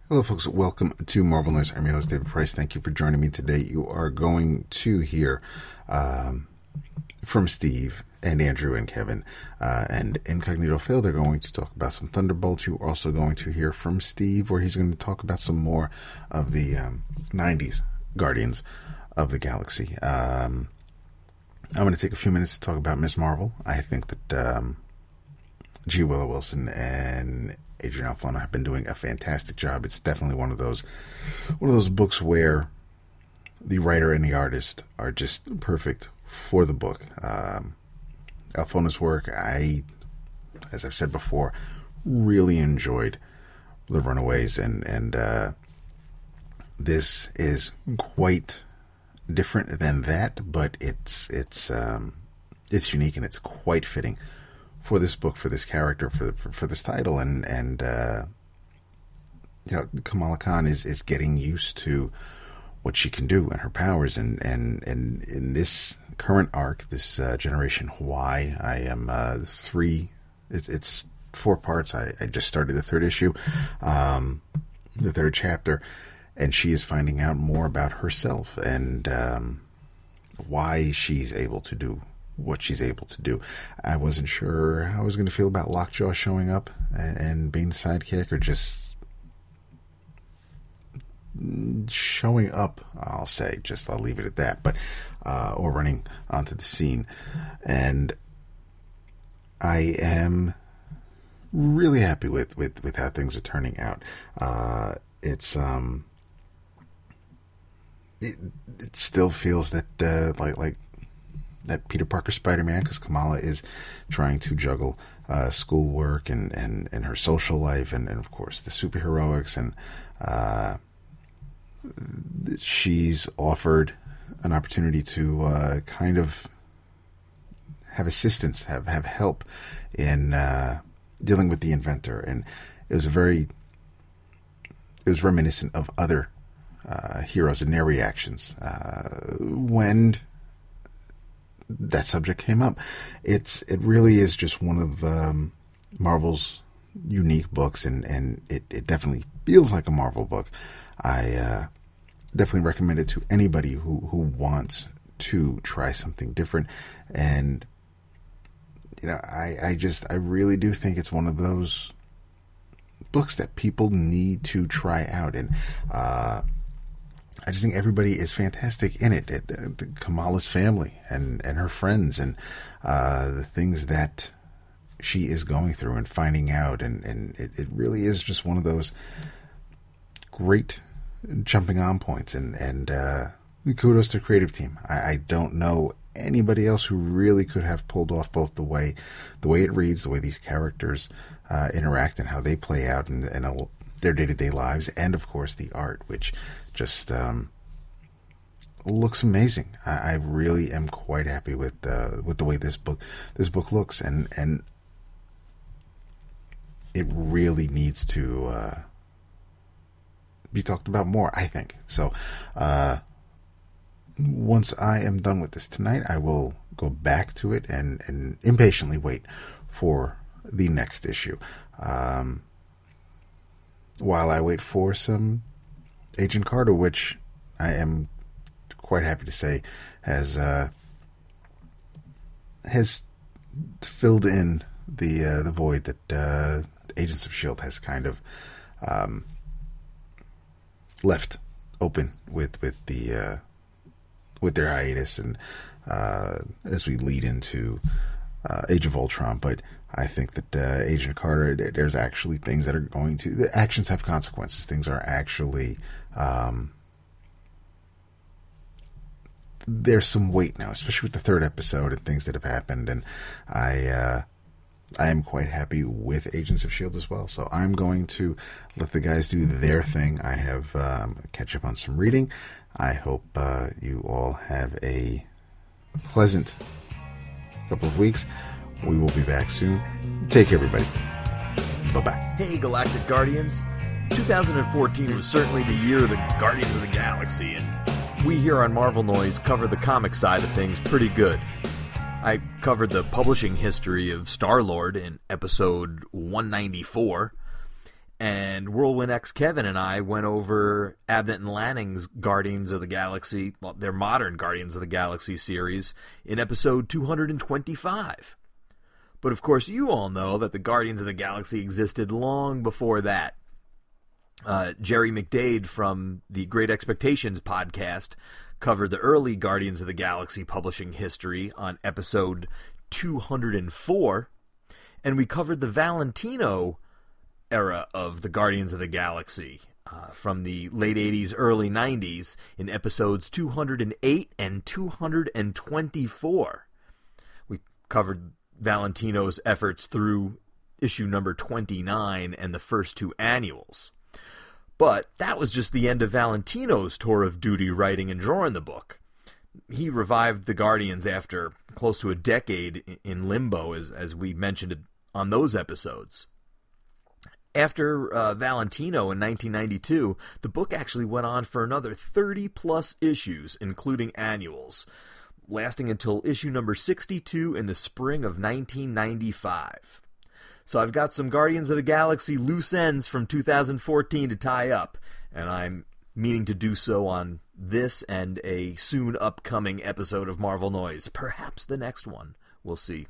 Hello, folks. Welcome to Marvel Noise. I'm your host, David Price. Thank you for joining me today. You are going to hear from Steve and Andrew and Kevin and Incognito Phil. They're going to talk about some Thunderbolts. You're also going to hear from Steve, where he's going to talk about some more of the 90s Guardians of the Galaxy. I'm going to take a few minutes to talk about Ms. Marvel. I think that G. Willow Wilson and Adrian Alphona have been doing a fantastic job. It's definitely one of those books where the writer and the artist are just perfect for the book. Alphona's work, as I've said before, really enjoyed The Runaways, and this is quite different than that, but it's unique and it's quite fitting for this book, for this character, for this title, and Kamala Khan is getting used to what she can do and her powers, and in this current arc, this Generation Y, I am it's 4 parts. I just started the 3rd issue, the 3rd chapter, and she is finding out more about herself and why she's able to do what she's able to do. I wasn't sure how I was going to feel about Lockjaw showing up and being the sidekick, or just showing up, I'll leave it at that, but or running onto the scene. And I am really happy with how things are turning out. It still feels that like that Peter Parker Spider-Man, because Kamala is trying to juggle schoolwork and her social life and of course the superheroics, and she's offered an opportunity to kind of have assistance, have help in dealing with the Inventor, and it was reminiscent of other heroes and their reactions when that subject came up. It really is just one of Marvel's unique books, and it definitely feels like a Marvel book. I definitely recommend it to anybody who wants to try something different. And I really do think it's one of those books that people need to try out, and I just think everybody is fantastic in it. Kamala's family and her friends, and the things that she is going through and finding out. And it really is just one of those great jumping on points. And kudos to the creative team. I don't know anybody else who really could have pulled off both the way it reads, the way these characters interact and how they play out in their day-to-day lives, and of course the art, which just looks amazing. I really am quite happy with the way this book looks, and it really needs to be talked about more, I think. So once I am done with this tonight, I will go back to it and impatiently wait for the next issue. While I wait for some Agent Carter, which I am quite happy to say has filled in the void that Agents of S.H.I.E.L.D. has kind of left open with their hiatus, and as we lead into Age of Ultron. But I think that Agent Carter, there's actually things that are going to... The actions have consequences. Things are actually... there's some weight now, especially with the 3rd episode and things that have happened. And I am quite happy with Agents of S.H.I.E.L.D. as well. So I'm going to let the guys do their thing. I have catch up on some reading. I hope you all have a pleasant couple of weeks. We will be back soon. Take care, everybody. Bye-bye. Hey, Galactic Guardians. 2014 was certainly the year of the Guardians of the Galaxy, and we here on Marvel Noise cover the comic side of things pretty good. I covered the publishing history of Star-Lord in episode 194, And Whirlwind X Kevin and I went over Abnett and Lanning's Guardians of the Galaxy, well, their modern Guardians of the Galaxy series, in episode 225. But of course, you all know that the Guardians of the Galaxy existed long before that. Jerry McDade from the Great Expectations podcast covered the early Guardians of the Galaxy publishing history on episode 204, and we covered the Valentino era of the Guardians of the Galaxy from the late 80s, early 90s in episodes 208 and 224. We covered Valentino's efforts through issue number 29 and the first two annuals. But that was just the end of Valentino's tour of duty writing and drawing the book. He revived the Guardians after close to a decade in limbo, as we mentioned on those episodes. After Valentino in 1992, the book actually went on for another 30-plus issues, including annuals, lasting until issue number 62 in the spring of 1995. So I've got some Guardians of the Galaxy loose ends from 2014 to tie up, and I'm meaning to do so on this and a soon upcoming episode of Marvel Noise. Perhaps the next one. We'll see.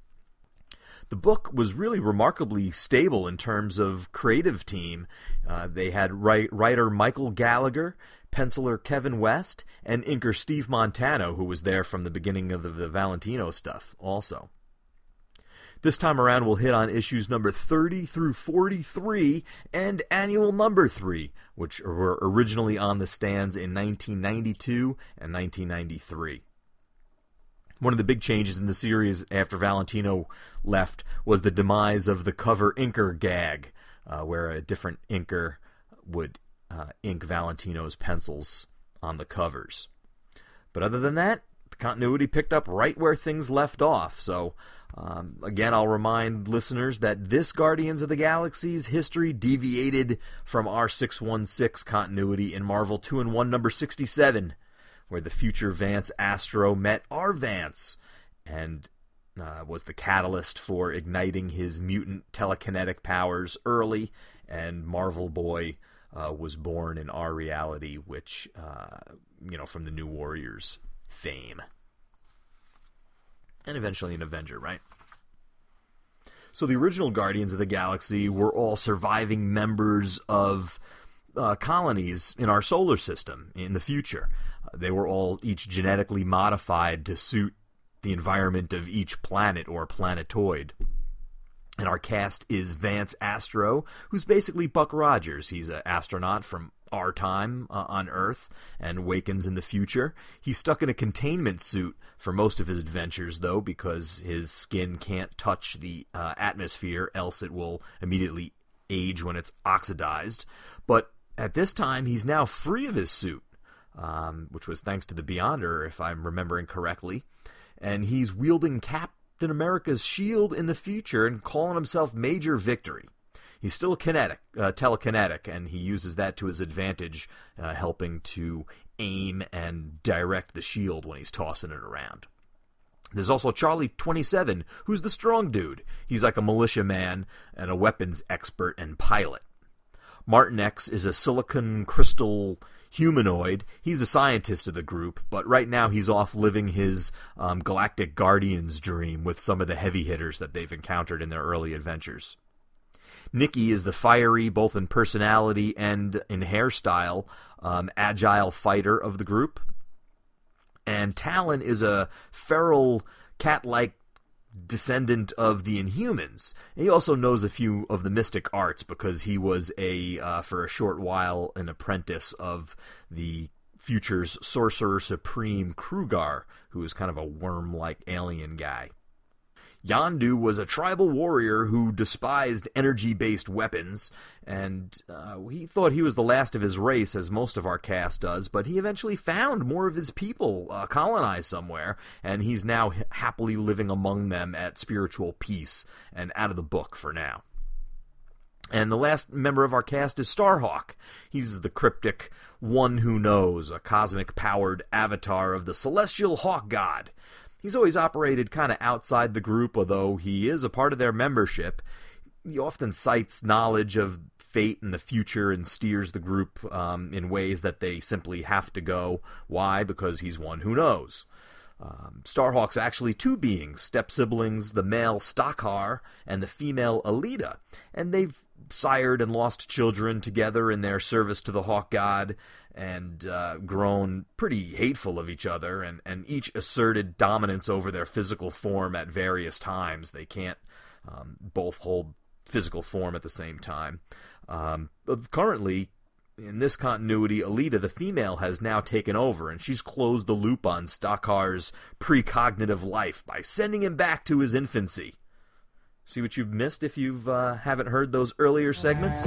The book was really remarkably stable in terms of creative team. They had writer Michael Gallagher, penciler Kevin West, and inker Steve Montano, who was there from the beginning of the Valentino stuff also. This time around, we'll hit on issues number 30 through 43 and annual number 3, which were originally on the stands in 1992 and 1993. One of the big changes in the series after Valentino left was the demise of the cover inker gag, where a different inker would ink Valentino's pencils on the covers. But other than that, the continuity picked up right where things left off. So, again, I'll remind listeners that this Guardians of the Galaxy's history deviated from R616 continuity in Marvel 2-in-1 number 67, where the future Vance Astro met our Vance and was the catalyst for igniting his mutant telekinetic powers early, and Marvel Boy was born in our reality, which, from the New Warriors fame. And eventually an Avenger, right? So the original Guardians of the Galaxy were all surviving members of colonies in our solar system in the future. They were all each genetically modified to suit the environment of each planet or planetoid. And our cast is Vance Astro, who's basically Buck Rogers. He's an astronaut from our time on Earth and wakens in the future. He's stuck in a containment suit for most of his adventures, though, because his skin can't touch the atmosphere, else it will immediately age when it's oxidized. But at this time, he's now free of his suit, which was thanks to the Beyonder, if I'm remembering correctly. And he's wielding Captain America's shield in the future and calling himself Major Victory. He's still telekinetic, and he uses that to his advantage, helping to aim and direct the shield when he's tossing it around. There's also Charlie 27, who's the strong dude. He's like a militiaman and a weapons expert and pilot. Martin X is a silicon crystal humanoid. He's the scientist of the group, but right now he's off living his Galactic Guardians dream with some of the heavy hitters that they've encountered in their early adventures. Nikki is the fiery, both in personality and in hairstyle, agile fighter of the group. And Talon is a feral, cat-like descendant of the Inhumans. He also knows a few of the mystic arts because he was for a short while, an apprentice of the future's Sorcerer Supreme Krugar, who is kind of a worm-like alien guy. Yondu was a tribal warrior who despised energy-based weapons, and he thought he was the last of his race, as most of our cast does, but he eventually found more of his people colonized somewhere, and he's now happily living among them at spiritual peace and out of the book for now. And the last member of our cast is Starhawk. He's the cryptic One Who Knows, a cosmic-powered avatar of the celestial hawk god. He's always operated kind of outside the group, although he is a part of their membership. He often cites knowledge of fate in the future and steers the group in ways that they simply have to go. Why? Because he's one who knows. Starhawk's actually two beings, step-siblings, the male Stakar and the female Alita, and they've sired and lost children together in their service to the Hawk God, and grown pretty hateful of each other, and each asserted dominance over their physical form at various times. They can't both hold physical form at the same time. But currently, in this continuity, Alita, the female, has now taken over, and she's closed the loop on Stakar's precognitive life by sending him back to his infancy. See what you've missed if you haven't heard those earlier segments?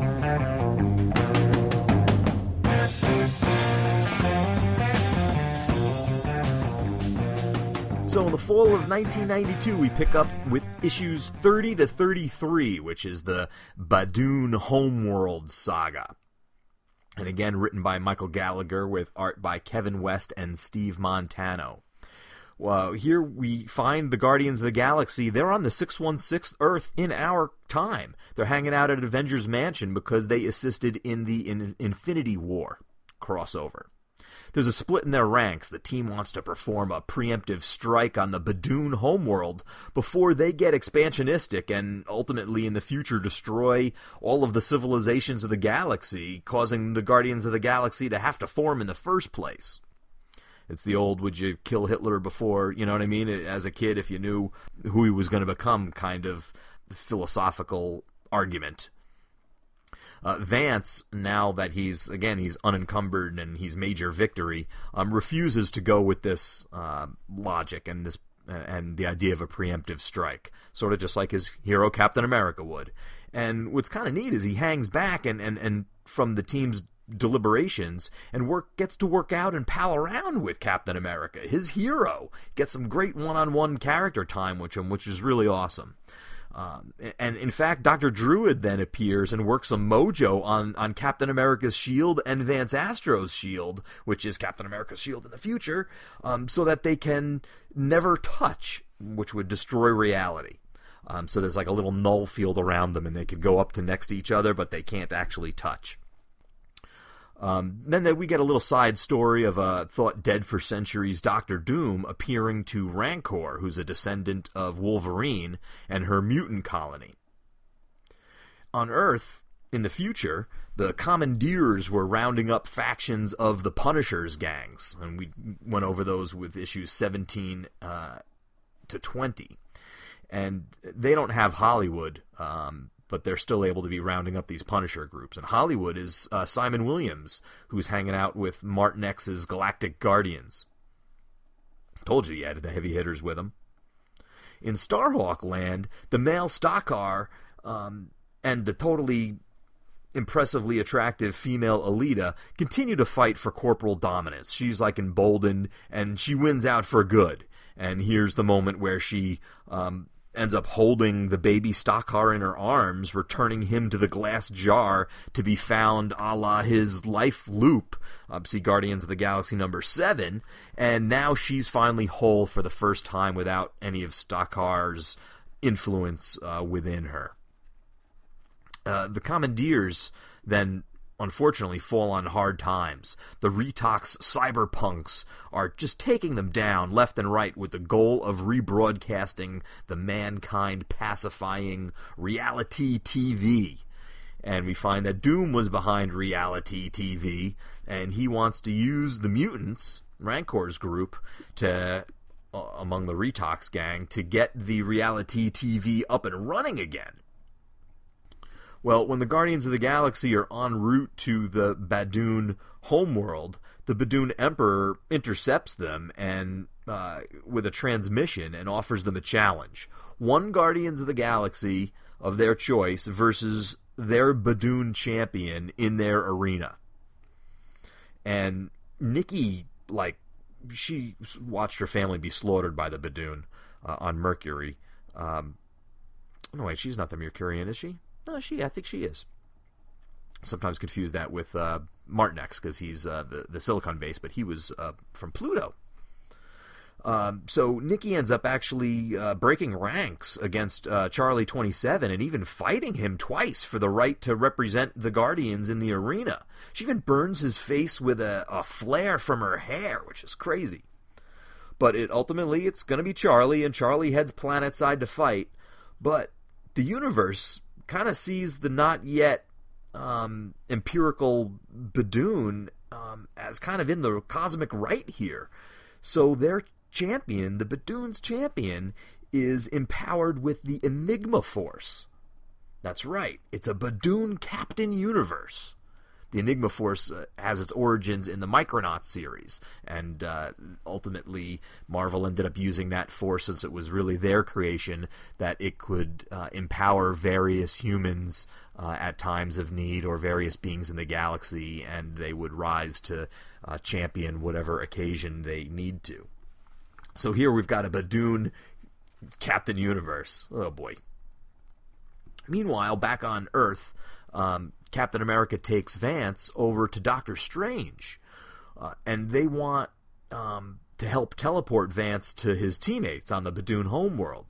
So in the fall of 1992, we pick up with issues 30 to 33, which is the Badoon Homeworld saga. And again, written by Michael Gallagher with art by Kevin West and Steve Montano. Well, here we find the Guardians of the Galaxy. They're on the 616th Earth in our time. They're hanging out at Avengers Mansion because they assisted in the Infinity War crossover. There's a split in their ranks. The team wants to perform a preemptive strike on the Badoon homeworld before they get expansionistic and ultimately in the future destroy all of the civilizations of the galaxy, causing the Guardians of the Galaxy to have to form in the first place. It's the old, would you kill Hitler before, you know what I mean, as a kid, if you knew who he was going to become kind of philosophical argument. Vance, now that he's unencumbered and he's Major Victory, refuses to go with this logic and the idea of a preemptive strike, sort of just like his hero Captain America would. And what's kind of neat is he hangs back and from the team's deliberations and gets to work out and pal around with Captain America, his hero. Gets some great one-on-one character time with him, which is really awesome. And in fact, Dr. Druid then appears and works some mojo on Captain America's shield and Vance Astro's shield, which is Captain America's shield in the future, so that they can never touch, which would destroy reality. So there's like a little null field around them, and they could go up to next to each other, but they can't actually touch. Then we get a little side story of a thought dead for centuries Doctor Doom appearing to Rancor, who's a descendant of Wolverine, and her mutant colony. On Earth, in the future, the Commandeers were rounding up factions of the Punisher's gangs, and we went over those with issues 17 to 20. And they don't have Hollywood, but they're still able to be rounding up these Punisher groups. And Hollywood is Simon Williams, who's hanging out with Martin X's Galactic Guardians. Told you he had the heavy hitters with him. In Starhawk land, the male Stakar and the totally impressively attractive female Alita continue to fight for corporal dominance. She's like emboldened, and she wins out for good. And here's the moment where she ends up holding the baby Stakar in her arms, returning him to the glass jar to be found a la his life loop. See Guardians of the Galaxy number 7, and now she's finally whole for the first time without any of Stakar's influence within her. The Commandeers then unfortunately fall on hard times. The Retox cyberpunks are just taking them down left and right with the goal of rebroadcasting the mankind pacifying reality TV. And we find that Doom was behind reality TV, and he wants to use the mutants, Rancor's group, to among the Retox gang, to get the reality TV up and running again. Well, when the Guardians of the Galaxy are en route to the Badoon homeworld, the Badoon Emperor intercepts them and with a transmission and offers them a challenge. One Guardians of the Galaxy of their choice versus their Badoon champion in their arena. And Nikki, she watched her family be slaughtered by the Badoon on Mercury. No, wait, she's not the Mercurian, is she? No, I think she is. Sometimes confuse that with Martin X, because he's the Silicon base, but he was from Pluto. So Nikki ends up actually breaking ranks against Charlie 27 and even fighting him twice for the right to represent the Guardians in the arena. She even burns his face with a flare from her hair, which is crazy. But ultimately it's going to be Charlie, and Charlie heads planetside to fight. But the universe kind of sees the not yet empirical Badoon as kind of in the cosmic right here. So their champion, the Badoon's champion, is empowered with the Enigma Force. That's right, it's a Badoon Captain Universe. The Enigma Force has its origins in the Micronauts series, and ultimately Marvel ended up using that force, since it was really their creation, that it could empower various humans at times of need, or various beings in the galaxy, and they would rise to champion whatever occasion they need to. So here we've got a Badoon Captain Universe. Oh boy. Meanwhile, back on Earth, Captain America takes Vance over to Doctor Strange, and they want to help teleport Vance to his teammates on the Badoon homeworld,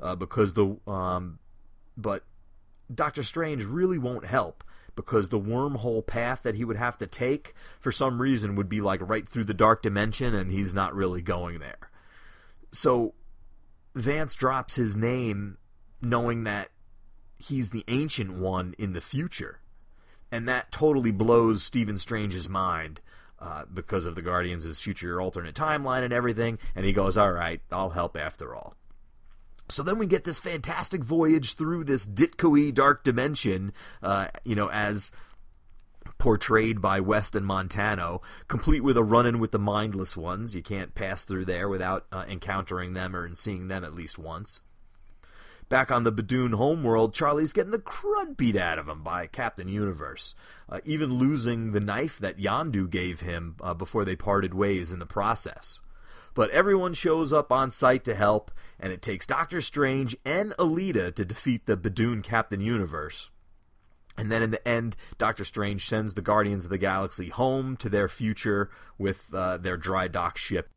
but Doctor Strange really won't help, because the wormhole path that he would have to take for some reason would be like right through the dark dimension, and he's not really going there. So Vance drops his name knowing that he's the Ancient One in the future. And that totally blows Stephen Strange's mind because of the Guardians' future alternate timeline and everything. And he goes, all right, I'll help after all. So then we get this fantastic voyage through this Ditko-y dark dimension, as portrayed by Weston Montano, complete with a run-in with the Mindless Ones. You can't pass through there without encountering them or seeing them at least once. Back on the Badoon homeworld, Charlie's getting the crud beat out of him by Captain Universe, even losing the knife that Yondu gave him before they parted ways in the process. But everyone shows up on site to help, and it takes Doctor Strange and Alita to defeat the Badoon Captain Universe. And then in the end, Doctor Strange sends the Guardians of the Galaxy home to their future with their dry dock ship.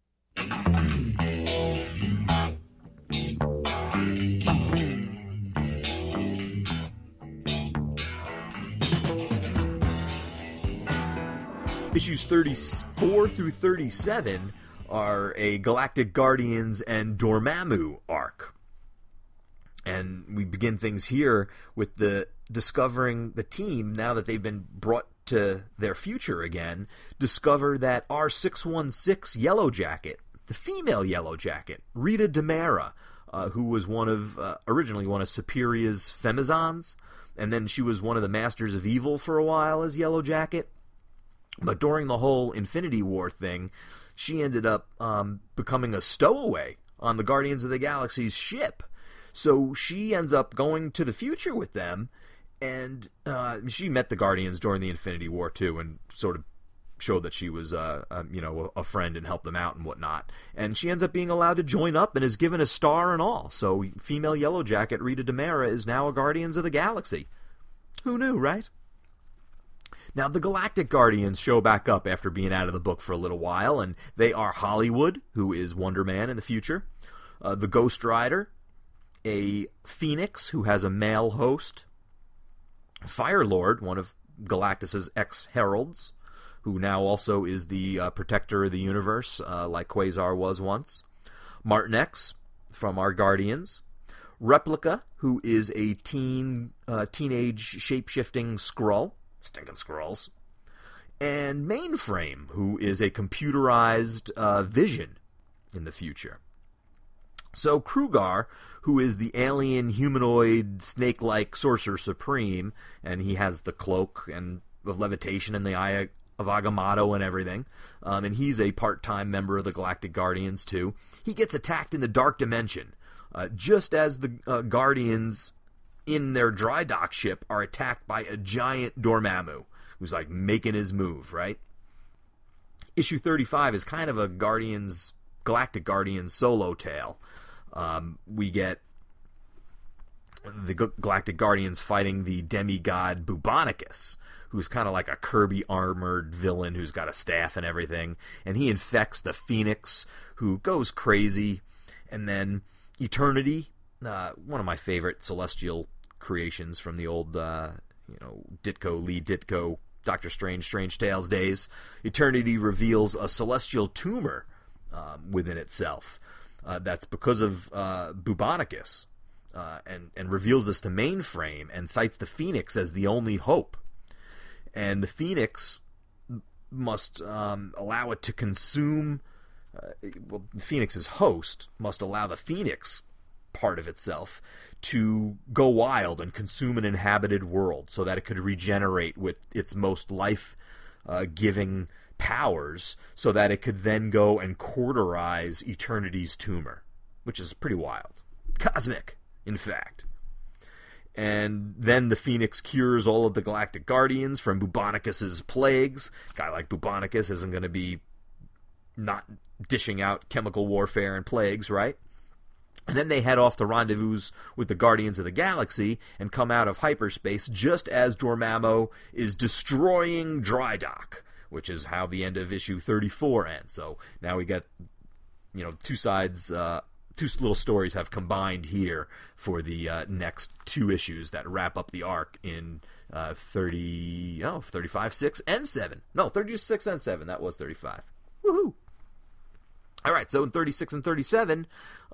Issues 34 through 37 are a Galactic Guardians and Dormammu arc. And we begin things here with the discovering the team, now that they've been brought to their future again, discover that R616 Yellow Jacket, the female Yellow Jacket, Rita Demera, who was originally one of Superia's Femizons, and then she was one of the Masters of Evil for a while as Yellow Jacket. But during the whole Infinity War thing, she ended up becoming a stowaway on the Guardians of the Galaxy's ship. So she ends up going to the future with them, and she met the Guardians during the Infinity War too, and sort of showed that she was a friend and helped them out and whatnot. And she ends up being allowed to join up and is given a star and all. So female Yellow Jacket Rita Demera is now a Guardians of the Galaxy. Who knew, right? Now, the Galactic Guardians show back up after being out of the book for a little while, and they are Hollywood, who is Wonder Man in the future, the Ghost Rider, a Phoenix, who has a male host, Firelord, one of Galactus's ex-heralds, who now also is the protector of the universe, like Quasar was once, Martin X from our Guardians, Replica, who is a teenage shape-shifting Skrull, stinking Skrulls, and Mainframe, who is a computerized Vision in the future. So Krugar, who is the alien humanoid snake-like Sorcerer Supreme, and he has the cloak and of levitation and the Eye of Agamotto and everything, and he's a part-time member of the Galactic Guardians too. He gets attacked in the Dark Dimension, just as the Guardians in their dry dock ship are attacked by a giant Dormammu, who's like making his move, right? Issue 35 is kind of a Galactic Guardians solo tale. We get the Galactic Guardians fighting the demigod Bubonicus, who's kind of like a Kirby-armored villain who's got a staff and everything, and he infects the Phoenix, who goes crazy, and then Eternity, one of my favorite celestial creations from the old, Ditko, Lee Ditko, Doctor Strange, Strange Tales days. Eternity reveals a celestial tumor within itself. That's because of Bubonicus, and reveals this to Mainframe and cites the Phoenix as the only hope. And the Phoenix must allow it to consume... the Phoenix's host must allow the Phoenix part of itself to go wild and consume an inhabited world so that it could regenerate with its most life-giving powers, so that it could then go and cauterize Eternity's tumor, which is pretty wild. Cosmic, in fact. And then the Phoenix cures all of the Galactic Guardians from Bubonicus's plagues. A guy like Bubonicus isn't going to be not dishing out chemical warfare and plagues, right? And then they head off to rendezvous with the Guardians of the Galaxy and come out of hyperspace just as Dormammu is destroying Drydock, which is how the end of issue 34 ends. So now we get, two sides, two little stories have combined here for the next two issues that wrap up the arc in 35, 6, and 7. No, 36 and 7. That was 35. Woohoo! All right, so in 36 and 37,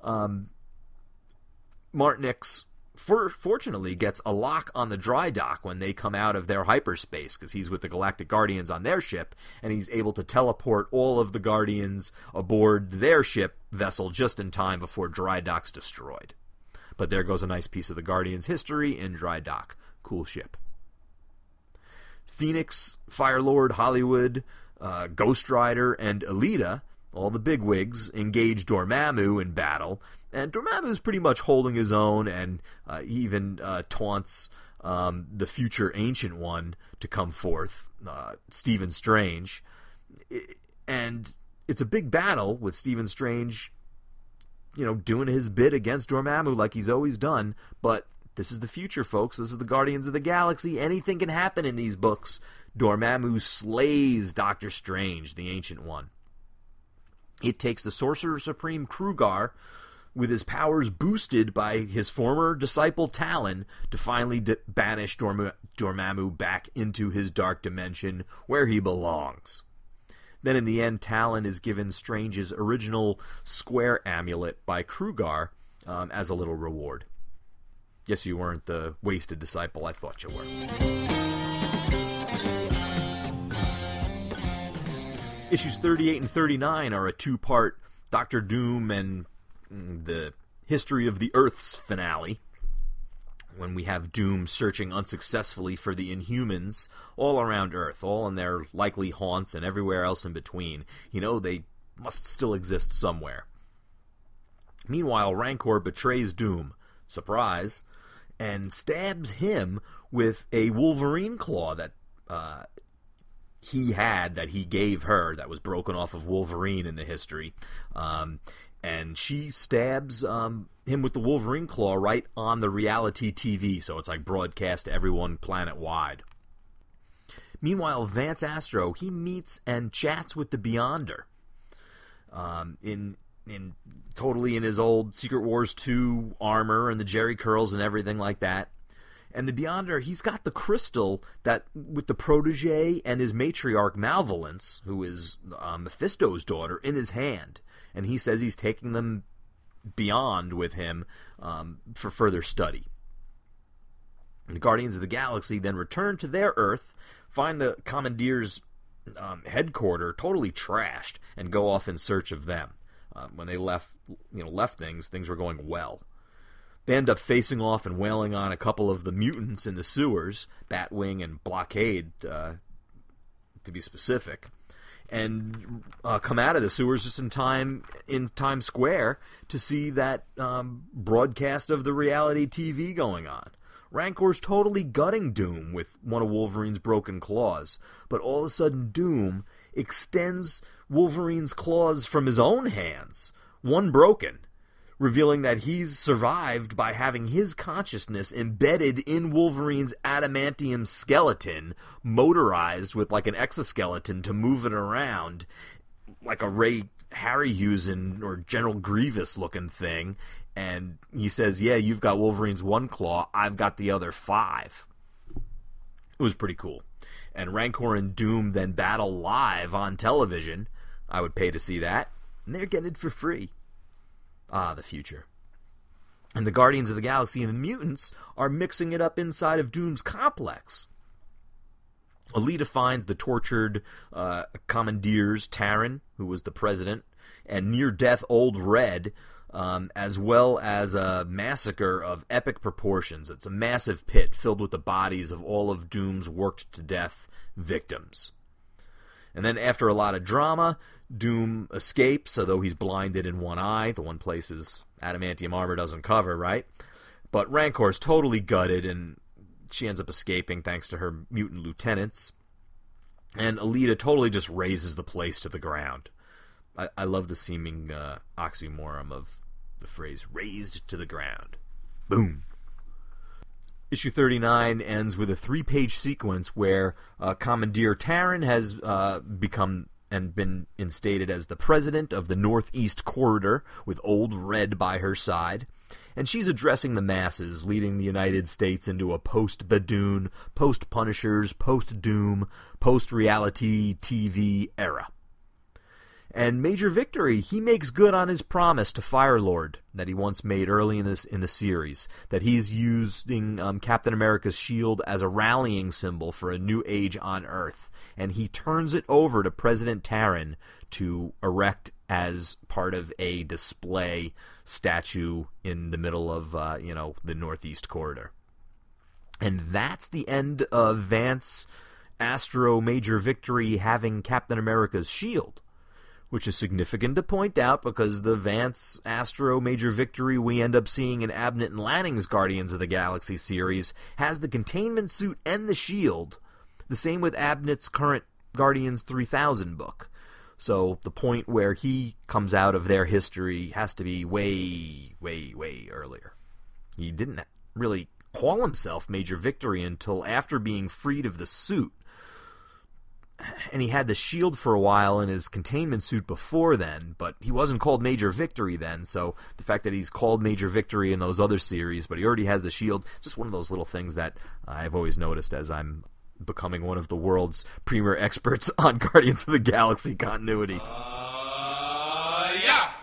Martinix fortunately gets a lock on the Drydock when they come out of their hyperspace, because he's with the Galactic Guardians on their ship, and he's able to teleport all of the Guardians aboard their ship vessel just in time before Drydock's destroyed. But there goes a nice piece of the Guardians' history in Drydock. Cool ship. Phoenix, Firelord, Hollywood, Ghost Rider, and Alita, all the bigwigs, engage Dormammu in battle, and Dormammu's pretty much holding his own, and he even taunts the future Ancient One to come forth, Stephen Strange. And it's a big battle with Stephen Strange, doing his bit against Dormammu like he's always done, but this is the future, folks. This is the Guardians of the Galaxy. Anything can happen in these books. Dormammu slays Doctor Strange, the Ancient One. It takes the Sorcerer Supreme Krugar, with his powers boosted by his former disciple Talon, to finally banish Dormammu back into his dark dimension where he belongs. Then in the end, Talon is given Strange's original square amulet by Krugar as a little reward. Guess you weren't the wasted disciple I thought you were. Issues 38 and 39 are a two-part Doctor Doom and the History of the Earth's finale, when we have Doom searching unsuccessfully for the Inhumans all around Earth, all in their likely haunts and everywhere else in between. They must still exist somewhere. Meanwhile, Rancor betrays Doom, surprise, and stabs him with a Wolverine claw that he gave her, that was broken off of Wolverine in the history. And she stabs him with the Wolverine claw right on the reality TV, so it's like broadcast to everyone planet-wide. Meanwhile, Vance Astro, he meets and chats with the Beyonder. Totally in his old Secret Wars 2 armor and the Jerry curls and everything like that. And the Beyonder, he's got the crystal that, with the protege and his matriarch Malevolence, who is Mephisto's daughter, in his hand. And he says he's taking them beyond with him for further study. And the Guardians of the Galaxy then return to their Earth, find the Commandeer's headquarters totally trashed, and go off in search of them. When they left things were going well. They end up facing off and wailing on a couple of the mutants in the sewers, Batwing and Blockade, to be specific, and come out of the sewers just in time in Times Square to see that broadcast of the reality TV going on. Rancor's totally gutting Doom with one of Wolverine's broken claws, but all of a sudden Doom extends Wolverine's claws from his own hands, one broken, revealing that he's survived by having his consciousness embedded in Wolverine's adamantium skeleton, motorized with like an exoskeleton to move it around, like a Ray Harryhausen or General Grievous looking thing. And he says, yeah, you've got Wolverine's one claw, I've got the other 5. It was pretty cool. And Rancor and Doom then battle live on television. I would pay to see that. And they're getting it for free. Ah, the future. And the Guardians of the Galaxy and the mutants are mixing it up inside of Doom's complex. Alita finds the tortured commandeers Terran, who was the president, and near-death Old Red, as well as a massacre of epic proportions. It's a massive pit filled with the bodies of all of Doom's worked-to-death victims. And then after a lot of drama, Doom escapes, although he's blinded in one eye. The one place his adamantium armor doesn't cover, right? But Rancor's totally gutted, and she ends up escaping thanks to her mutant lieutenants. And Alita totally just razes the place to the ground. I love the seeming oxymoron of the phrase, razed to the ground. Boom. Issue 39 ends with a 3-page sequence where Commandeer Terran has become and been instated as the president of the Northeast Corridor, with Old Red by her side. And she's addressing the masses, leading the United States into a post-Badoon, post-Punishers, post-Doom, post-reality TV era. And Major Victory, he makes good on his promise to Firelord that he once made early in the series, that he's using Captain America's shield as a rallying symbol for a new age on Earth, and he turns it over to President Terran to erect as part of a display statue in the middle of the Northeast Corridor. And that's the end of Vance Astro Major Victory having Captain America's shield, which is significant to point out because the Vance Astro Major Victory we end up seeing in Abnett and Lanning's Guardians of the Galaxy series has the containment suit and the shield, the same with Abnett's current Guardians 3000 book. So the point where he comes out of their history has to be way, way, way earlier. He didn't really call himself Major Victory until after being freed of the suit. And he had the shield for a while in his containment suit before then, but he wasn't called Major Victory then, so the fact that he's called Major Victory in those other series, but he already has the shield, just one of those little things that I've always noticed as I'm becoming one of the world's premier experts on Guardians of the Galaxy continuity. Yeah!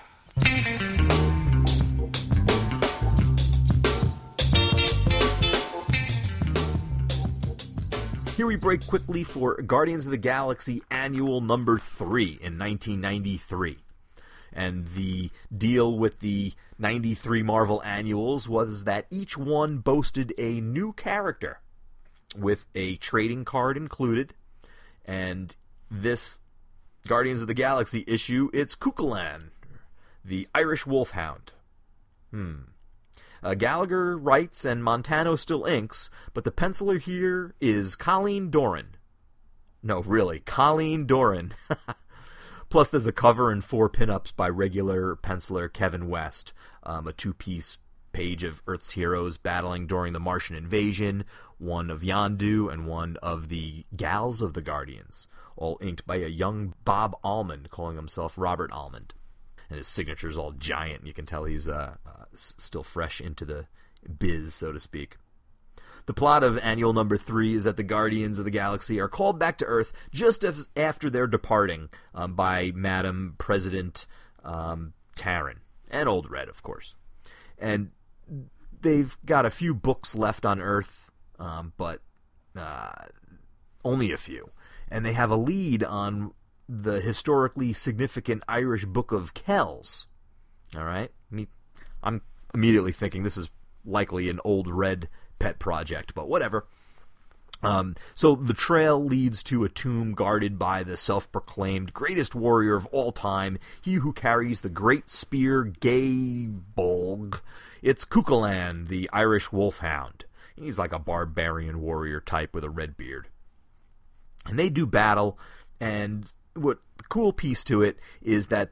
Here we break quickly for Guardians of the Galaxy Annual number 3 in 1993. And the deal with the 93 Marvel Annuals was that each one boasted a new character with a trading card included. And this Guardians of the Galaxy issue, it's Cuchulainn, the Irish Wolfhound. Gallagher writes and Montano still inks, but the penciler here is Colleen Doran. No, really, Colleen Doran. Plus there's a cover and 4 pinups by regular penciler Kevin West, a 2-piece page of Earth's heroes battling during the Martian invasion, one of Yondu and one of the Gals of the Guardians, all inked by a young Bob Almond calling himself Robert Almond. And his signature's all giant, and you can tell he's still fresh into the biz, so to speak. The plot of Annual number 3 is that the Guardians of the Galaxy are called back to Earth just as after their departing by Madam President Terran, and Old Red, of course. And they've got a few books left on Earth, but only a few. And they have a lead on the historically significant Irish Book of Kells. All right? I'm immediately thinking this is likely an Old Red pet project, but whatever. So the trail leads to a tomb guarded by the self-proclaimed greatest warrior of all time, he who carries the great spear Gaebolg. It's Cuchulainn, the Irish Wolfhound. He's like a barbarian warrior type with a red beard. And they do battle, and what the cool piece to it is that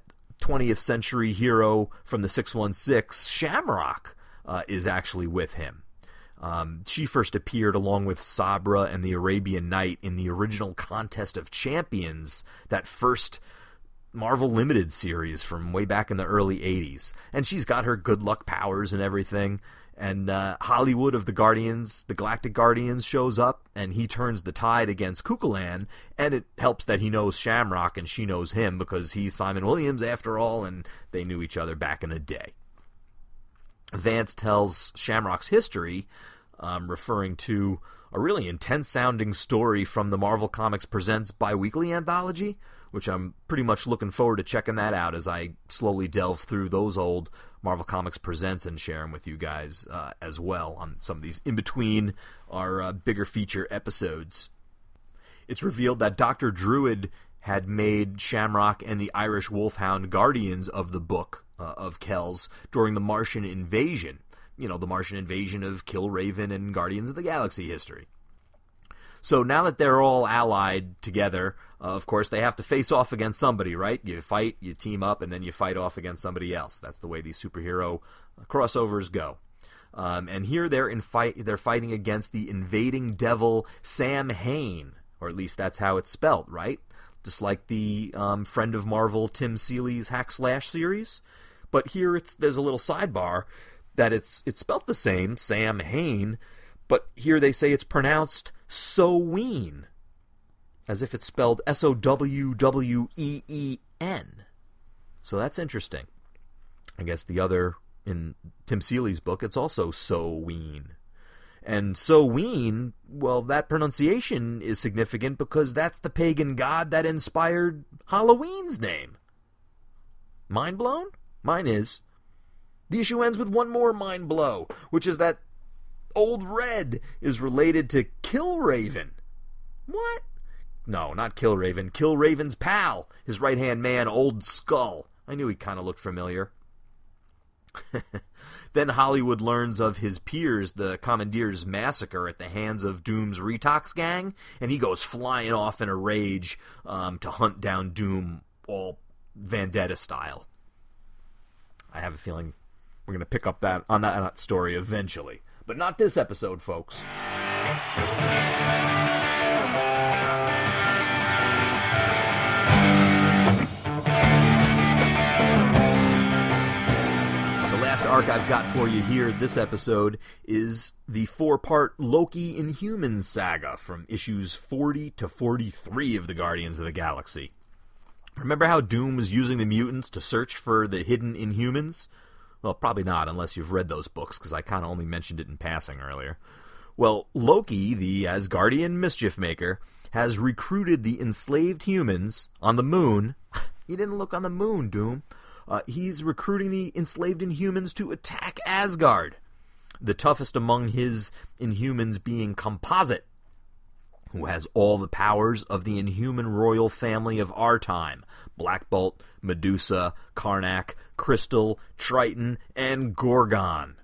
20th century hero from the 616, Shamrock, is actually with him. She first appeared along with Sabra and the Arabian Knight in the original Contest of Champions, that first Marvel Limited series from way back in the early 80s. And she's got her good luck powers and everything. And Hollywood of the Guardians, the Galactic Guardians, shows up, and he turns the tide against Kukulkan, and it helps that he knows Shamrock and she knows him because he's Simon Williams after all, and they knew each other back in the day. Vance tells Shamrock's history, referring to a really intense-sounding story from the Marvel Comics Presents bi-weekly anthology, which I'm pretty much looking forward to checking that out as I slowly delve through those old Marvel Comics Presents and share them with you guys as well on some of these in-between our bigger feature episodes. It's revealed that Dr. Druid had made Shamrock and the Irish Wolfhound guardians of the book of Kells during the Martian invasion. You know, the Martian invasion of Killraven and Guardians of the Galaxy history. So now that they're all allied together, of course, they have to face off against somebody, right? You fight, you team up, and then you fight off against somebody else. That's the way these superhero crossovers go. And here they're fighting against the invading devil Sam Hain, or at least that's how it's spelled, right? Just like the Friend of Marvel Tim Seeley's Hack Slash series. But here there's a little sidebar that it's spelled the same, Sam Hain, but here they say it's pronounced Soween, as if it's spelled Sowween. So that's interesting. I guess the other, in Tim Seeley's book, it's also Soween. And Soween, well, that pronunciation is significant because that's the pagan god that inspired Halloween's name. Mind blown? Mine is. The issue ends with one more mind blow, which is that Old Red is related to Killraven. What? No, not Killraven. Killraven's pal, his right-hand man, Old Skull. I knew he kind of looked familiar. Then Hollywood learns of his peers, the Commandeer's massacre at the hands of Doom's Retox gang, and he goes flying off in a rage to hunt down Doom, all Vendetta style. I have a feeling we're going to pick up on that story eventually. But not this episode, folks. The last arc I've got for you here this episode is the 4-part Loki Inhumans saga from issues 40 to 43 of the Guardians of the Galaxy. Remember how Doom was using the mutants to search for the hidden Inhumans? Well, probably not, unless you've read those books, because I kind of only mentioned it in passing earlier. Well, Loki, the Asgardian mischief maker, has recruited the enslaved humans on the moon. He didn't look on the moon, Doom. He's recruiting the enslaved Inhumans to attack Asgard. The toughest among his Inhumans being Composite, who has all the powers of the Inhuman royal family of our time. Black Bolt, Medusa, Karnak, Crystal, Triton, and Gorgon.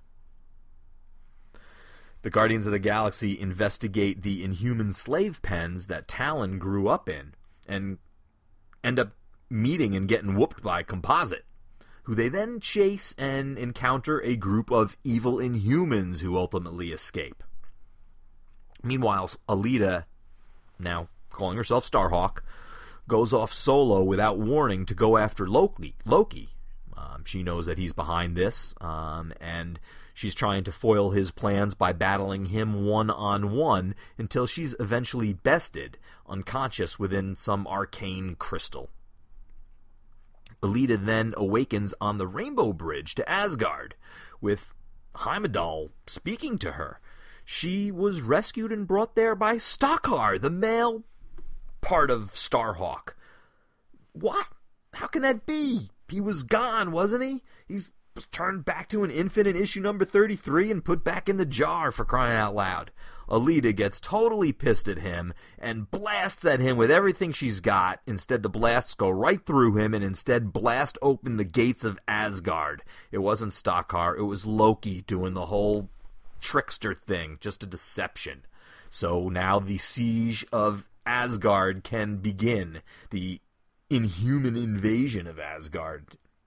The Guardians of the Galaxy investigate the Inhuman slave pens that Talon grew up in, and end up meeting and getting whooped by Composite, who they then chase and encounter a group of evil Inhumans who ultimately escape. Meanwhile, Alita, now calling herself Starhawk, goes off solo without warning to go after Loki. She knows that he's behind this, and she's trying to foil his plans by battling him one-on-one until she's eventually bested, unconscious within some arcane crystal. Alita then awakens on the Rainbow Bridge to Asgard, with Heimdall speaking to her. She was rescued and brought there by Stakar, the male part of Starhawk. What? How can that be? He was gone, wasn't he? He's turned back to an infant in issue number 33 and put back in the jar, for crying out loud. Alita gets totally pissed at him and blasts at him with everything she's got. Instead, the blasts go right through him and instead blast open the gates of Asgard. It wasn't Stakar, it was Loki doing the whole trickster thing, just a deception. So now the siege of Asgard can begin. The Inhuman invasion of Asgard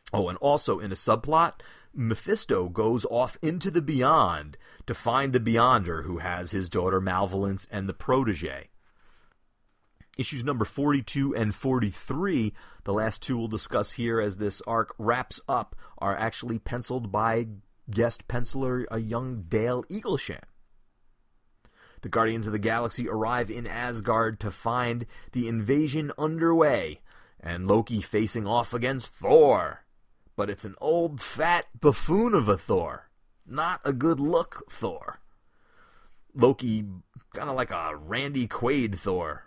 Oh, and also in a subplot, Mephisto goes off into the beyond to find the Beyonder who has his daughter Malevolence and the protege. Issues number 42 and 43, the last two we'll discuss here as this arc wraps up, are actually penciled by guest penciler a young Dale Eaglesham. The Guardians of the Galaxy arrive in Asgard to find the invasion underway, and Loki facing off against Thor. But it's an old, fat buffoon of a Thor. Not a good look Thor. Loki, kind of like a Randy Quaid Thor.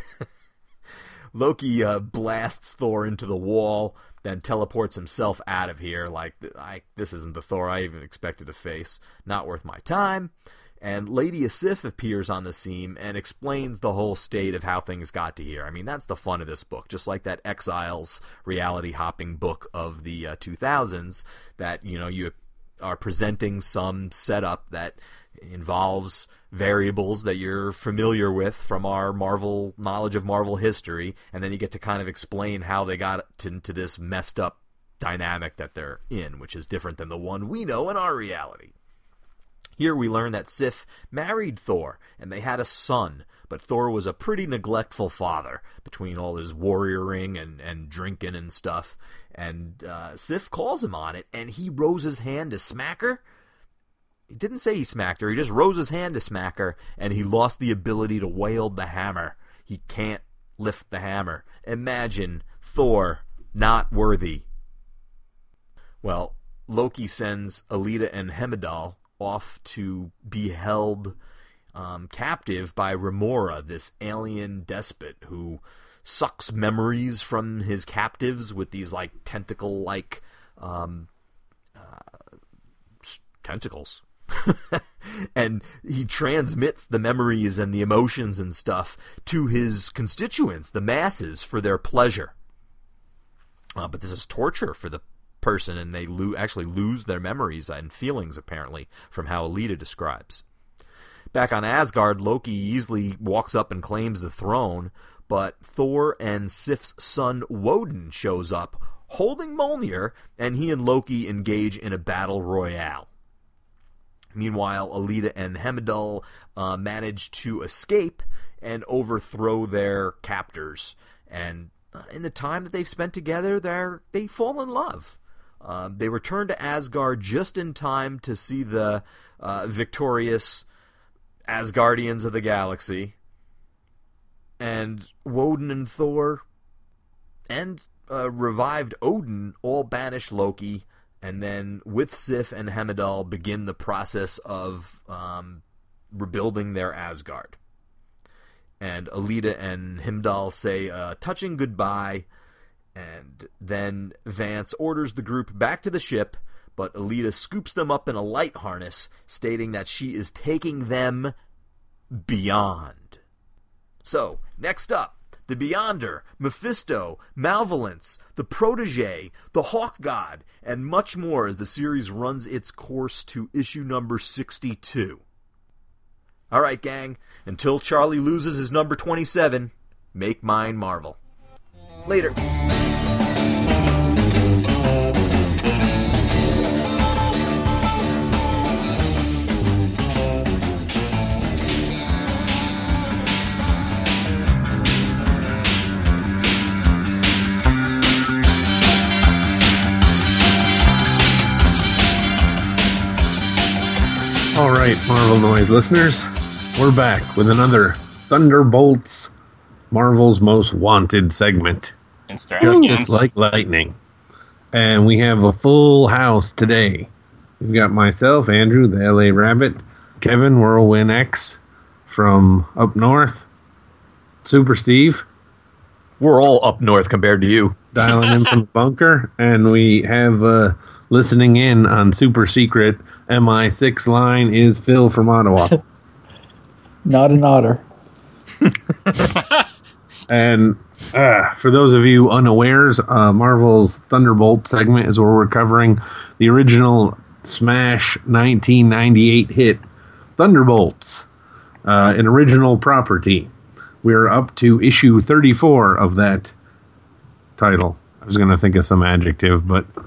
Loki blasts Thor into the wall, then teleports himself out of here like, this isn't the Thor I even expected to face. Not worth my time. And Lady Sif appears on the scene and explains the whole state of how things got to here. I mean, that's the fun of this book. Just like that Exiles reality-hopping book of the 2000s that, you are presenting some setup that involves variables that you're familiar with from our Marvel knowledge of Marvel history, and then you get to kind of explain how they got into this messed up dynamic that they're in, which is different than the one we know in our reality. Here we learn that Sif married Thor, and they had a son, but Thor was a pretty neglectful father between all his warrioring and drinking and stuff, and Sif calls him on it, and he rose his hand to smack her. He didn't say he smacked her, he just rose his hand to smack her, and he lost the ability to wield the hammer. He can't lift the hammer. Imagine Thor not worthy. Well, Loki sends Alita and Heimdall off to be held captive by Remora, this alien despot who sucks memories from his captives with these like tentacle-like tentacles. And he transmits the memories and the emotions and stuff to his constituents, the masses, for their pleasure. But this is torture for the person, and they actually lose their memories and feelings, apparently, from how Alita describes. Back on Asgard, Loki easily walks up and claims the throne, but Thor and Sif's son Woden shows up, holding Mjolnir, and he and Loki engage in a battle royale. Meanwhile, Alita and Heimdall manage to escape and overthrow their captors, and in the time that they've spent together, they fall in love. They return to Asgard just in time to see the victorious Asgardians of the Galaxy. And Woden and Thor and revived Odin all banish Loki, and then with Sif and Heimdall begin the process of rebuilding their Asgard. And Alita and Heimdall say a touching goodbye, and then Vance orders the group back to the ship, but Alita scoops them up in a light harness, stating that she is taking them beyond. So, next up, the Beyonder, Mephisto, Malevolence, the Protege, the Hawk God, and much more as the series runs its course to issue number 62. Alright, gang, until Charlie loses his number 27, make mine Marvel. Later. All right, Marvel Noise listeners, we're back with another Thunderbolts, Marvel's Most Wanted segment. Justice like lightning. And we have a full house today. We've got myself, Andrew, the LA Rabbit, Kevin, Whirlwind X from up north, Super Steve. We're all up north compared to you. Dialing in from the bunker. And we have listening in on super secret MI6 line is Phil from Ottawa. Not an otter. And for those of you unawares, Marvel's Thunderbolt segment is where we're covering the original smash 1998 hit Thunderbolts, an original property. We're up to issue 34 of that title. I was going to think of some adjective, but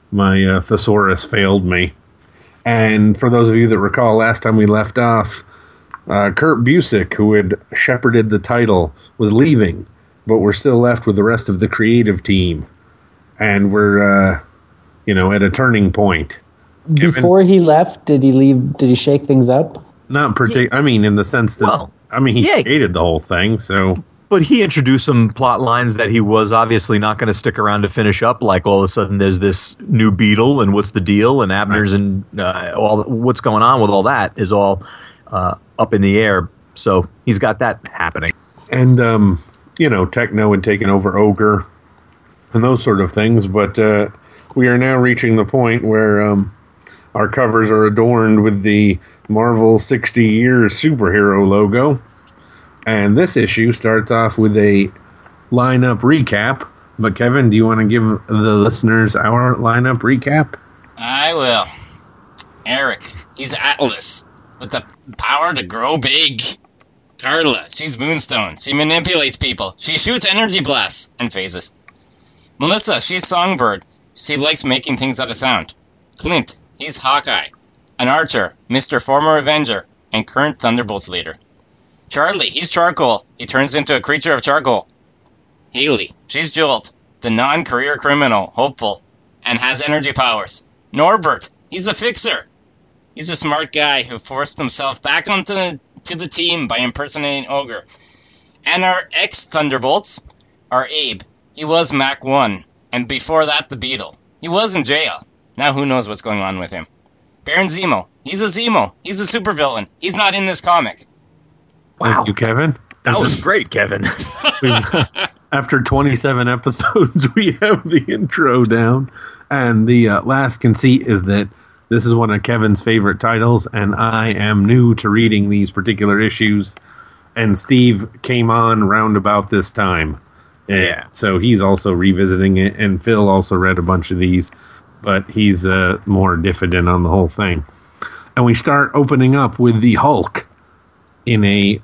My thesaurus failed me. And for those of you that recall, last time we left off, Kurt Busiek, who had shepherded the title, was leaving, but we're still left with the rest of the creative team. And we're, at a turning point. Before he left, did he leave? Did he shake things up? Not particularly. I mean, in the sense that, he created the whole thing, so... But he introduced some plot lines that he was obviously not going to stick around to finish up. Like all of a sudden, there's this new Beetle, and what's the deal? And Abner's and what's going on with all that is all up in the air. So he's got that happening. And Techno had taken over Ogre and those sort of things. But we are now reaching the point where our covers are adorned with the Marvel 60 Years superhero logo. And this issue starts off with a lineup recap. But Kevin, do you want to give the listeners our lineup recap? I will. Eric, he's Atlas, with the power to grow big. Carla, she's Moonstone. She manipulates people. She shoots energy blasts and phases. Melissa, she's Songbird. She likes making things out of sound. Clint, he's Hawkeye, an archer, Mr. Former Avenger, and current Thunderbolts leader. Charlie, he's Charcoal. He turns into a creature of charcoal. Haley, she's Jolt, the non-career criminal, hopeful, and has energy powers. Norbert, he's a fixer. He's a smart guy who forced himself back onto the team by impersonating Ogre. And our ex-Thunderbolts are Abe. He was Mac 1, and before that, the Beetle. He was in jail. Now who knows what's going on with him. Baron Zemo. He's a Zemo. He's a supervillain. He's not in this comic. Wow. Thank you, Kevin. That was great, Kevin. After 27 episodes, we have the intro down. And the last conceit is that this is one of Kevin's favorite titles, and I am new to reading these particular issues. And Steve came on round about this time. Yeah. So he's also revisiting it, and Phil also read a bunch of these, but he's more diffident on the whole thing. And we start opening up with the Hulk in a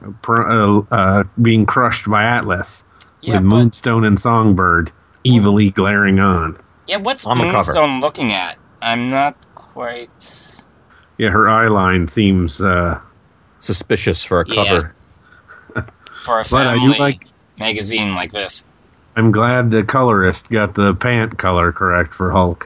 being crushed by Atlas, with Moonstone and Songbird evilly glaring on. Yeah, what's Moonstone looking at? I'm not quite... Yeah, her eye line seems... suspicious for a cover. Yeah. For a family magazine like this. I'm glad the colorist got the pant color correct for Hulk.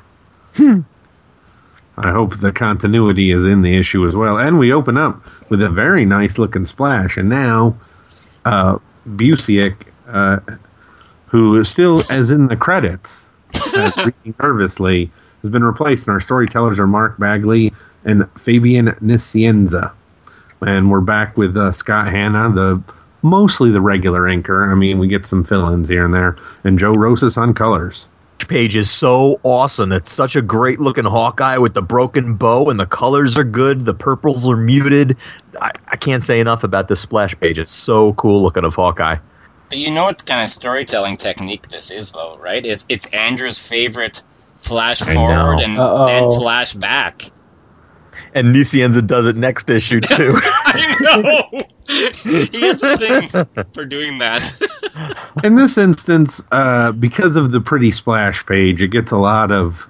I hope the continuity is in the issue as well. And we open up with a very nice looking splash. And now Busiek, who is still as in the credits, reading nervously, has been replaced. And our storytellers are Mark Bagley and Fabian Nicienza. And we're back with Scott Hanna, mostly the regular inker. I mean, we get some fill-ins here and there. And Joe Rosas on colors. Page is so awesome. It's such a great looking Hawkeye with the broken bow, and the colors are good. The purples are muted. I can't say enough about this splash page. It's so cool looking of Hawkeye. But you know what kind of storytelling technique this is, though, right? It's Andrew's favorite flash forward and then flash back. And Nicienza does it next issue, too. I know! He has a thing for doing that. In this instance, because of the pretty splash page, it gets a lot of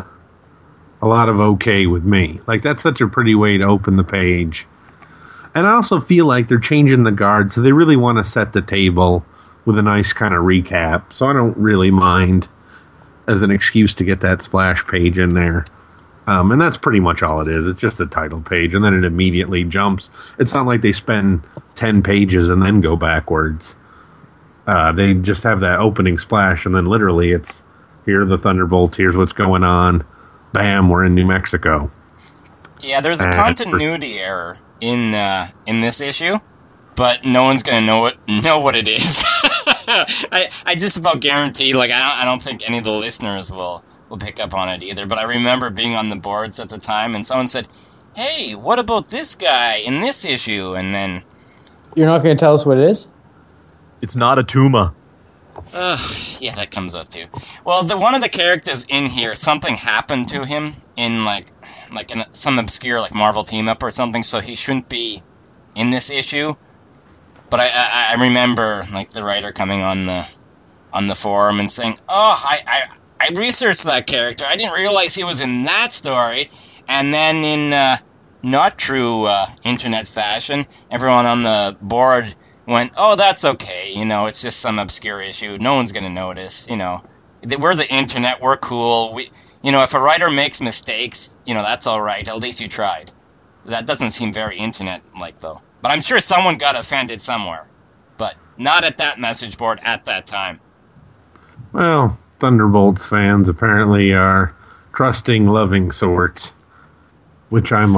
okay with me. Like, that's such a pretty way to open the page. And I also feel like they're changing the guard, so they really want to set the table with a nice kind of recap. So I don't really mind as an excuse to get that splash page in there. And that's pretty much all it is. It's just a title page, and then it immediately jumps. It's not like they spend 10 pages and then go backwards. They just have that opening splash, and then literally it's, here are the Thunderbolts, here's what's going on. Bam, we're in New Mexico. Yeah, there's a continuity error in this issue, but no one's going to know what it is. I just about guarantee, like, I don't think any of the listeners will pick up on it either, but I remember being on the boards at the time, and someone said, hey, what about this guy in this issue? And then... You're not going to tell us what it is? It's not a Tuma. Yeah, that comes up too. Well, one of the characters in here, something happened to him in like in some obscure like Marvel team up or something, so he shouldn't be in this issue. But I remember like the writer coming on the forum and saying, "Oh, I researched that character. I didn't realize he was in that story. And then in not true internet fashion, everyone on the board went, oh, that's okay. You know, it's just some obscure issue. No one's going to notice. You know, we're the internet. We're cool. You know, if a writer makes mistakes, you know, that's all right. At least you tried. That doesn't seem very internet-like, though. But I'm sure someone got offended somewhere. But not at that message board at that time. Well, Thunderbolts fans apparently are trusting, loving sorts, which I'm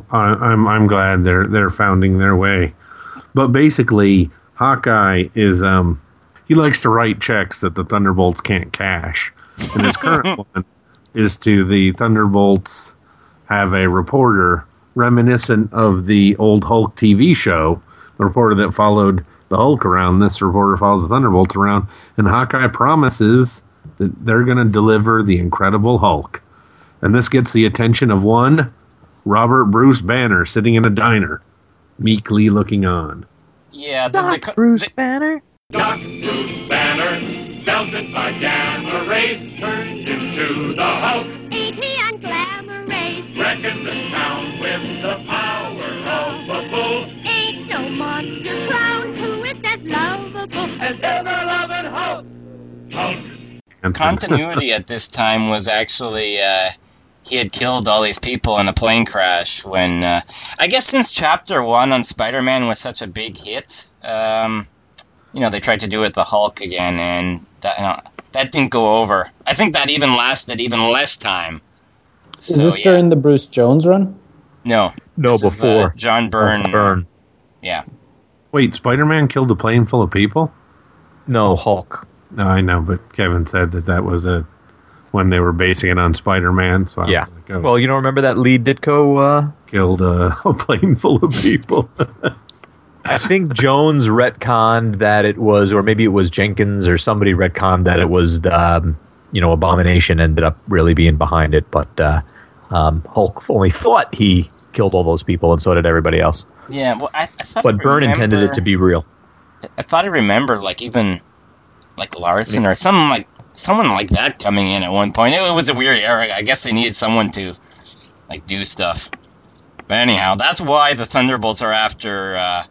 glad they're founding their way. But basically, Hawkeye is he likes to write checks that the Thunderbolts can't cash. And his current one is to the Thunderbolts have a reporter reminiscent of the old Hulk TV show, the reporter that followed the Hulk around. This reporter follows the Thunderbolts around, and Hawkeye promises that they're going to deliver the Incredible Hulk. And this gets the attention of one Robert Bruce Banner sitting in a diner, meekly looking on. Yeah, Bruce Banner? Doc Bruce Banner, belted by Gamma Rays, turned into the Hulk. Ain't he on Glamour Rays? Wrecking the town with the power of a bull. Ain't no monster clown who is as lovable as ever-loving Hulk. Hulk. Continuity at this time was actually he had killed all these people in a plane crash when I guess since Chapter 1 on Spider-Man was such a big hit, you know, they tried to do it the Hulk again, and that didn't go over. I think that even lasted even less time. Is this during the Bruce Jones run? No, before John Byrne. Yeah. Wait, Spider-Man killed a plane full of people? No, Hulk. No, I know, but Kevin said that was when they were basing it on Spider-Man. So I was like, oh, well, you don't remember that Lee Ditko killed a plane full of people. I think Jones retconned that it was, or maybe it was Jenkins or somebody retconned that it was the, Abomination ended up really being behind it. But Hulk only thought he killed all those people, and so did everybody else. Yeah, well, I thought. But Byrne intended it to be real. I thought I remembered, even Larson or someone like that coming in at one point. It was a weird era. I guess they needed someone to do stuff. But anyhow, that's why the Thunderbolts are after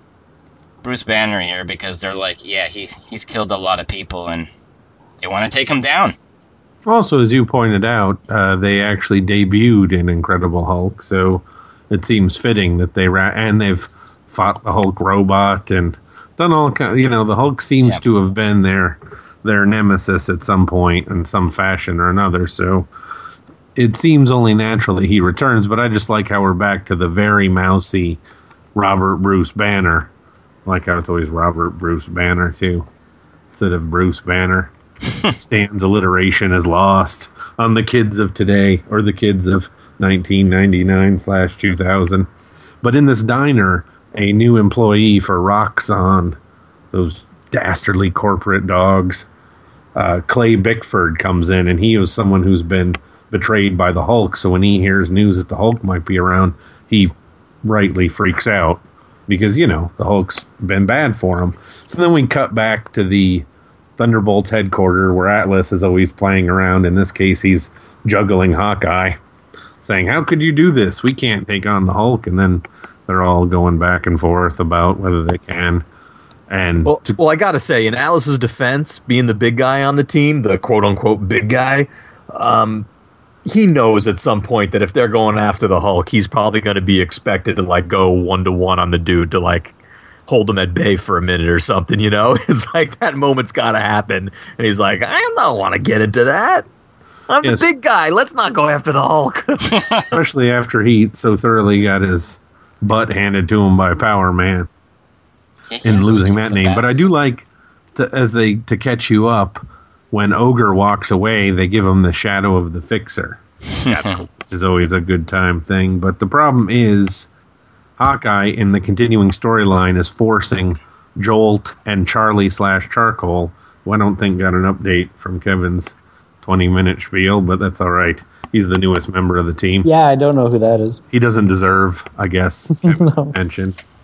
Bruce Banner here, because they're he's killed a lot of people and they want to take him down. Also, as you pointed out, they actually debuted in Incredible Hulk, so it seems fitting that they've fought the Hulk robot and done all kind. The Hulk seems to have been their nemesis at some point in some fashion or another. So it seems only natural that he returns. But I just like how we're back to the very mousy Robert Bruce Banner. Like how it's always Robert Bruce Banner too, instead of Bruce Banner. Stan's alliteration is lost on the kids of today, or the kids of 1999/2000. But in this diner, a new employee for Roxxon, those dastardly corporate dogs, Clay Bickford comes in, and he was someone who's been betrayed by the Hulk. So when he hears news that the Hulk might be around, he rightly freaks out because, the Hulk's been bad for him. So then we cut back to the Thunderbolts headquarters where Atlas is always playing around. In this case, he's juggling Hawkeye, saying, how could you do this? We can't take on the Hulk. And then they're all going back and forth about whether they can. And well, I got to say, in Atlas's defense, being the big guy on the team, the quote-unquote big guy, he knows at some point that if they're going after the Hulk, he's probably going to be expected to go 1-to-1 on the dude to hold him at bay for a minute or something, It's that moment's got to happen. And he's like, I don't want to get into that. I'm the big guy. Let's not go after the Hulk. Especially after he so thoroughly got his butt handed to him by Power Man in losing that name. But I do like, to catch you up, when Ogre walks away, they give him the shadow of the Fixer. That's cool. Which is always a good time thing. But the problem is, Hawkeye, in the continuing storyline, is forcing Jolt and Charlie/Charcoal, who I don't think got an update from Kevin's 20-minute spiel, but that's all right. He's the newest member of the team. Yeah, I don't know who that is. He doesn't deserve, I guess, attention.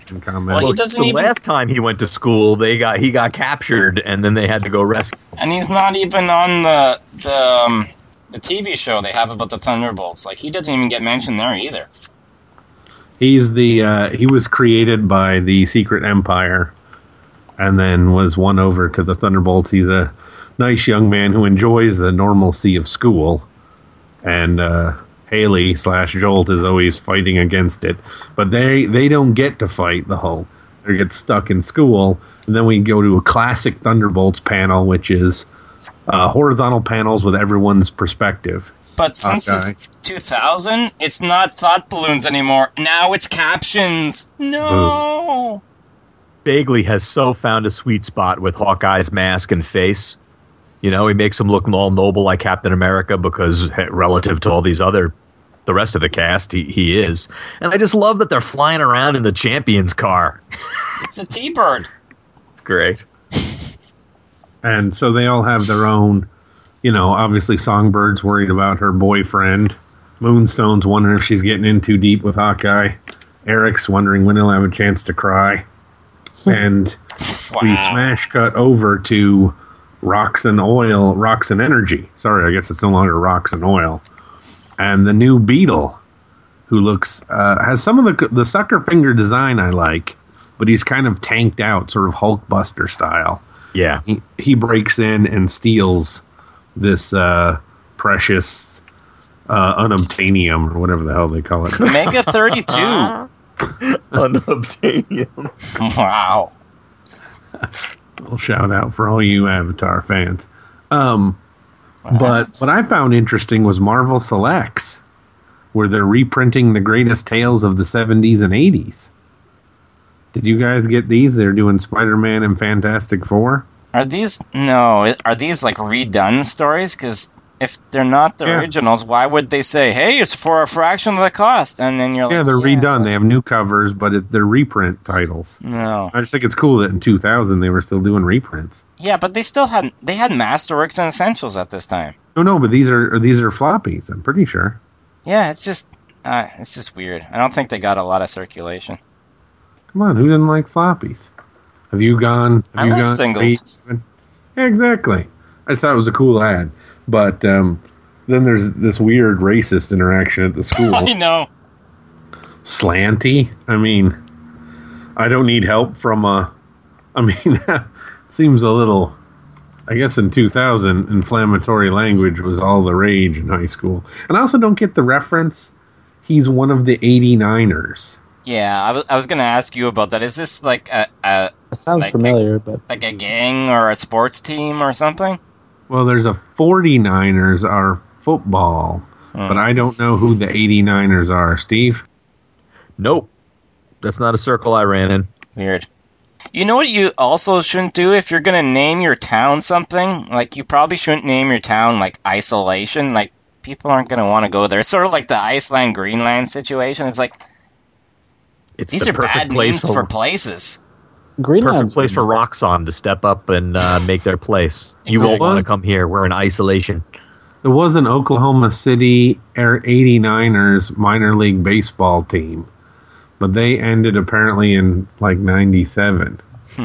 in combat. Well, he doesn't the even. last time he went to school, he got captured, and then they had to go rescue. And he's not even on the TV show they have about the Thunderbolts. Like, he doesn't even get mentioned there either. He was created by the Secret Empire, and then was won over to the Thunderbolts. He's a nice young man who enjoys the normalcy of school, and Haley / Jolt is always fighting against it. But they don't get to fight the Hulk. They get stuck in school, and then we go to a classic Thunderbolts panel, which is horizontal panels with everyone's perspective. But since it's 2000, it's not thought balloons anymore. Now it's captions. No. Bagley has so found a sweet spot with Hawkeye's mask and face. You know, he makes him look all noble like Captain America because relative to all the rest of the cast, he is. And I just love that they're flying around in the Champions car. It's a T-Bird. It's great. And so they all have their own, you know, obviously Songbird's worried about her boyfriend. Moonstone's wondering if she's getting in too deep with Hawkeye. Eric's wondering when he'll have a chance to cry. And we smash cut over to Roxxon Energy. Sorry, I guess it's no longer Roxxon Oil. And the new Beetle, who looks has some of the sucker finger design I like, but he's kind of tanked out, sort of Hulkbuster style. Yeah. He breaks in and steals this precious unobtainium, or whatever the hell they call it. Mega 32. Unobtainium. Wow. Little shout out for all you Avatar Fans. But what I found interesting was Marvel Selects, where they're reprinting the greatest tales of the 70s and 80s. Did you guys get these? They're doing Spider-Man and Fantastic Four. Are these like redone stories? Because if they're not the originals, why would they say, "Hey, it's for a fraction of the cost"? And then you're like, they're redone. They have new covers, but they're reprint titles. No, I just think it's cool that in 2000 they were still doing reprints. Yeah, but they had Masterworks and Essentials at this time. No, but these are floppies. I'm pretty sure. Yeah, it's just weird. I don't think they got a lot of circulation. Come on, who didn't like floppies? Have you gone singles. Yeah, exactly. I just thought it was a cool ad. But then there's this weird racist interaction at the school. I know. Slanty? I mean, I don't need help from that seems a little... I guess in 2000, inflammatory language was all the rage in high school. And I also don't get the reference. He's one of the 89ers. Yeah, I was going to ask you about that. Is this like a It sounds familiar, but like a gang or a sports team or something? Well, there's a 49ers are football, but I don't know who the 89ers are. Steve? Nope. That's not a circle I ran in. Weird. You know what you also shouldn't do if you're going to name your town something? Like, you probably shouldn't name your town, like, Isolation. Like, people aren't going to want to go there. It's sort of like the Iceland-Greenland situation. It's like, these are bad names for places. Greenland's perfect place for Roxxon to step up and make their place. You won't want to come here. We're in isolation. There was an Oklahoma City 89ers minor league baseball team, but they ended apparently in like 97.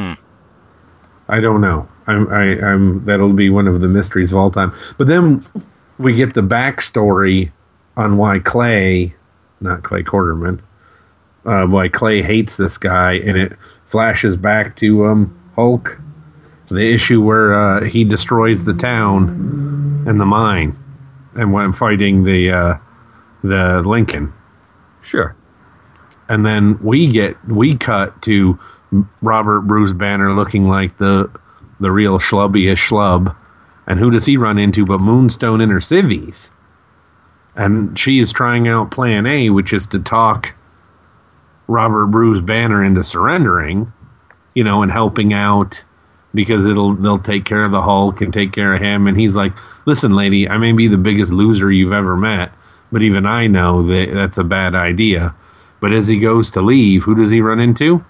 I don't know. I'm that'll be one of the mysteries of all time. But then we get the backstory on why Clay, not Clay Quarterman, why Clay hates this guy, and it flashes back to Hulk, the issue where he destroys the town and the mine, and when fighting the Lincoln. Sure. And then we cut to Robert Bruce Banner looking like the real schlubbiest schlub, and who does he run into but Moonstone in her civvies? And she is trying out Plan A, which is to talk Robert Bruce Banner into surrendering, and helping out, because they'll take care of the Hulk and take care of him. And he's like, "Listen, lady, I may be the biggest loser you've ever met, but even I know that's a bad idea." But as he goes to leave, who does he run into?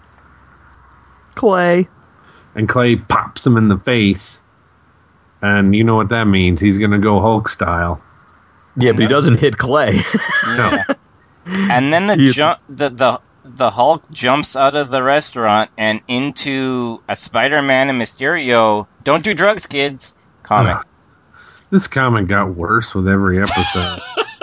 Clay. And Clay pops him in the face. And you know what that means. He's going to go Hulk style. Yeah, but he doesn't hit Clay. No. And then the Hulk jumps out of the restaurant and into a Spider-Man and Mysterio "Don't do drugs, kids" comic. This comic got worse with every episode.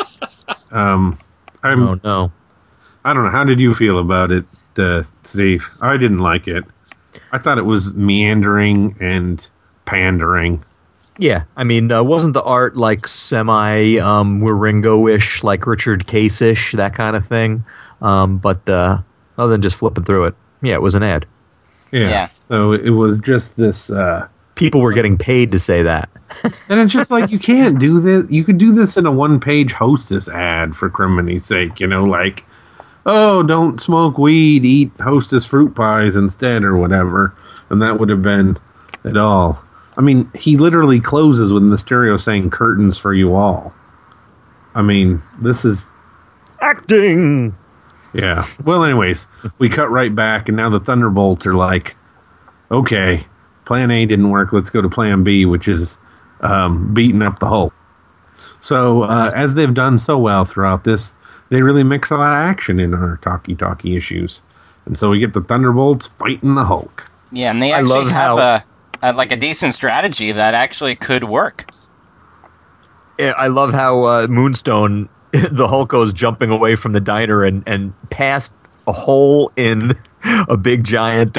Oh no! I don't know. How did you feel about it, Steve? I didn't like it. I thought it was meandering and pandering. Yeah, I mean, wasn't the art like semi-Waringo-ish, like Richard Case-ish, that kind of thing? But other than just flipping through it, yeah, it was an ad. Yeah. So it was just this... People were getting paid to say that. And it's just like, you can't do this. You could do this in a one-page Hostess ad, for criminy's sake. You know, like, oh, don't smoke weed, eat Hostess fruit pies instead, or whatever. And that would have been it all. I mean, he literally closes with Mysterio saying curtains for you all. I mean, this is... acting! Yeah. Well, anyways, we cut right back, and now the Thunderbolts are like, okay, Plan A didn't work, let's go to Plan B, which is beating up the Hulk. So, as they've done so well throughout this, they really mix a lot of action in our talkie issues. And so we get the Thunderbolts fighting the Hulk. Yeah, and they actually have a decent strategy that actually could work. Yeah, I love how Moonstone, the Hulk, goes jumping away from the diner and past a hole in a big giant,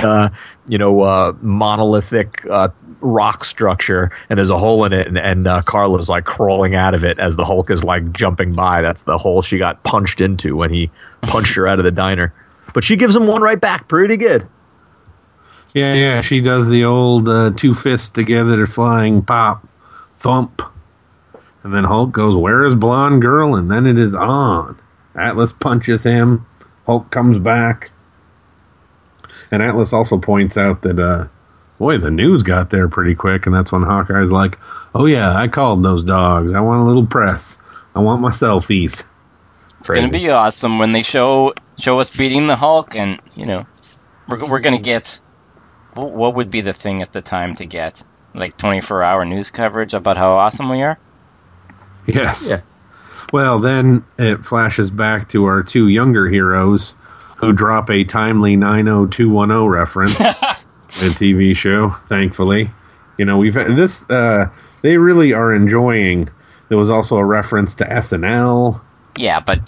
monolithic rock structure, and there's a hole in it, and Carla's like crawling out of it as the Hulk is like jumping by. That's the hole she got punched into when he punched her out of the diner. But she gives him one right back, pretty good. Yeah, she does the old two fists together flying pop, thump. And then Hulk goes, "Where is blonde girl?" And then it is on. Atlas punches him. Hulk comes back. And Atlas also points out that, the news got there pretty quick. And that's when Hawkeye's like, "Oh yeah, I called those dogs. I want a little press. I want my selfies." It's going to be awesome when they show us beating the Hulk. And, we're going to get... What would be the thing at the time to get? Like 24-hour news coverage about how awesome we are? Yes. Yeah. Well, then it flashes back to our two younger heroes who drop a timely 90210 reference in a TV show, thankfully. We've had this, they really are enjoying. There was also a reference to SNL. Yeah, but,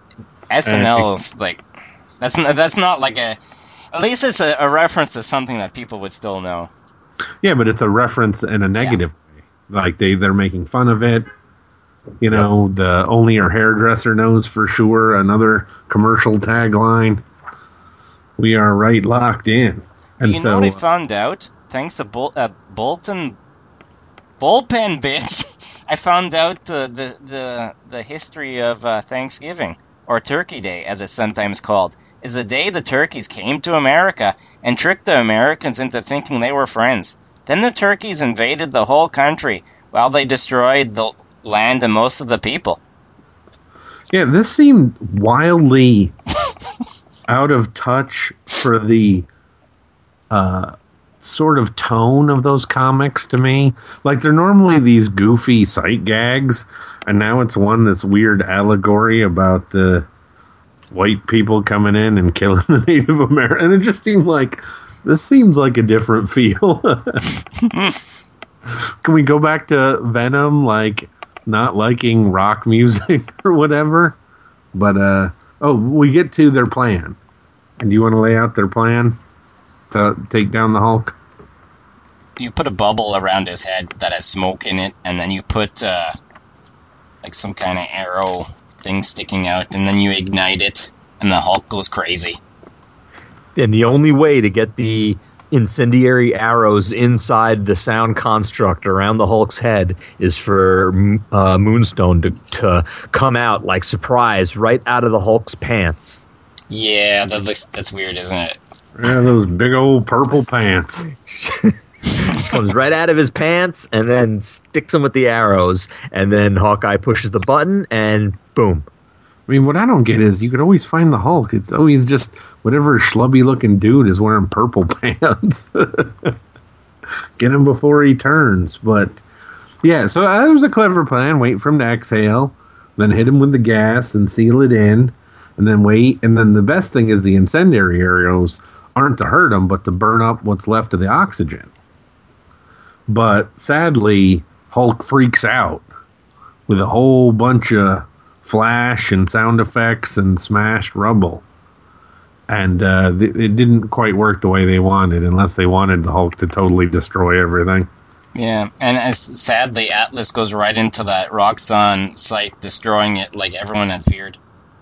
SNL is like, that's not like a, at least it's a reference to something that people would still know. Yeah, but it's a reference in a negative way. Like, they're making fun of it. The only our hairdresser knows for sure, another commercial tagline. We are right locked in. And know what I found out? Thanks to bullpen bits, I found out the history of Thanksgiving, or Turkey Day, as it's sometimes called, is the day the turkeys came to America and tricked the Americans into thinking they were friends. Then the turkeys invaded the whole country while they destroyed the land and most of the people. Yeah, this seemed wildly out of touch for the sort of tone of those comics to me. Like, they're normally these goofy sight gags, and now it's one that's weird allegory about the white people coming in and killing the Native Americans. And it just seemed like, this seems like a different feel. Can we go back to Venom, like, not liking rock music or whatever? But, we get to their plan. And do you want to lay out their plan to take down the Hulk? You put a bubble around his head that has smoke in it, and then you put, like some kind of arrow thing sticking out, and then you ignite it, and the Hulk goes crazy. And the only way to get the incendiary arrows inside the sound construct around the Hulk's head is for Moonstone to come out like surprise right out of the Hulk's pants. Yeah, that's weird, isn't it? Yeah, those big old purple pants. Comes right out of his pants and then sticks him with the arrows, and then Hawkeye pushes the button and boom. I mean, what I don't get is you could always find the Hulk. It's always just whatever schlubby-looking dude is wearing purple pants. Get him before he turns. But, yeah, so that was a clever plan. Wait for him to exhale, then hit him with the gas and seal it in. and then wait. And then the best thing is the incendiary arrows aren't to hurt him, but to burn up what's left of the oxygen. But sadly, Hulk freaks out with a whole bunch of flash and sound effects and smashed rubble. And it didn't quite work the way they wanted, unless they wanted the Hulk to totally destroy everything. Yeah, and as sadly, Atlas goes right into that Roxxon site, destroying it like everyone had feared.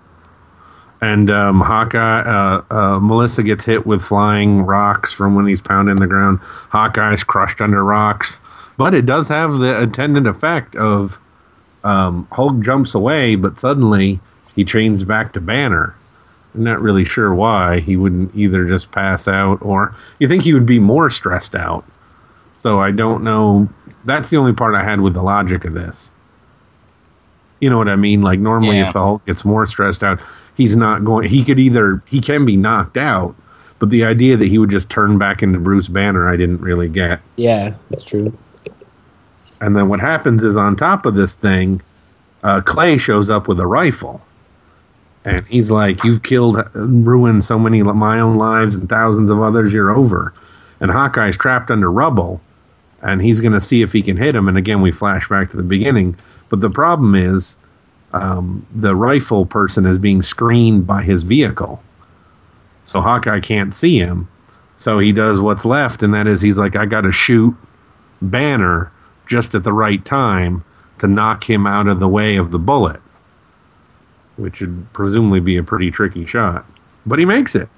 And Hawkeye, Melissa gets hit with flying rocks from when he's pounding the ground. Hawkeye's crushed under rocks. But it does have the attendant effect of Hulk jumps away, but suddenly he chains back to Banner. I'm not really sure why. He wouldn't either just pass out, or you think he would be more stressed out. So I don't know. That's the only part I had with the logic of this. You know what I mean? Like, normally if the Hulk gets more stressed out, he's not going... He can be knocked out, but the idea that he would just turn back into Bruce Banner, I didn't really get. Yeah, that's true. And then what happens is, on top of this thing, Clay shows up with a rifle. And he's like, you've ruined so many of my own lives and thousands of others, you're over. And Hawkeye's trapped under rubble, and he's going to see if he can hit him. And again, we flash back to the beginning. But the problem is, the rifle person is being screened by his vehicle. So Hawkeye can't see him. So he does what's left, and that is he's like, I got to shoot Banner just at the right time to knock him out of the way of the bullet, which would presumably be a pretty tricky shot. But he makes it.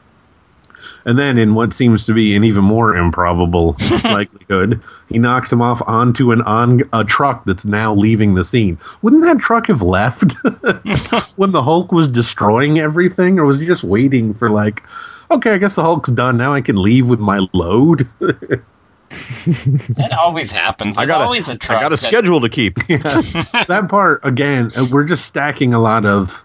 And then, in what seems to be an even more improbable likelihood, he knocks him off onto a truck that's now leaving the scene. Wouldn't that truck have left when the Hulk was destroying everything? Or was he just waiting for, like, okay, I guess the Hulk's done, now I can leave with my load? That always happens. There's always a truck. I got a schedule to keep. Yeah. That part, again, we're just stacking a lot of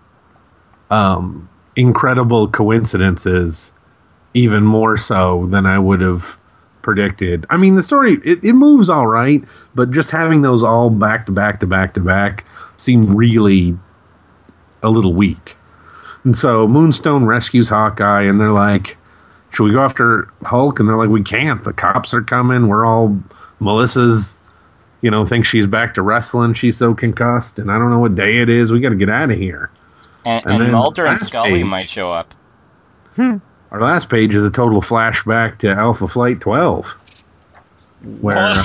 incredible coincidences, even more so than I would have predicted. I mean, the story, it moves all right, but just having those all back to back to back to back seemed really a little weak. And so Moonstone rescues Hawkeye, and they're like, should we go after Hulk? And they're like, we can't. The cops are coming. We're all... Melissa's, thinks she's back to wrestling. She's so concussed, and I don't know what day it is. We got to get out of here. And Mulder and Scully might show up. Our last page is a total flashback to Alpha Flight 12, where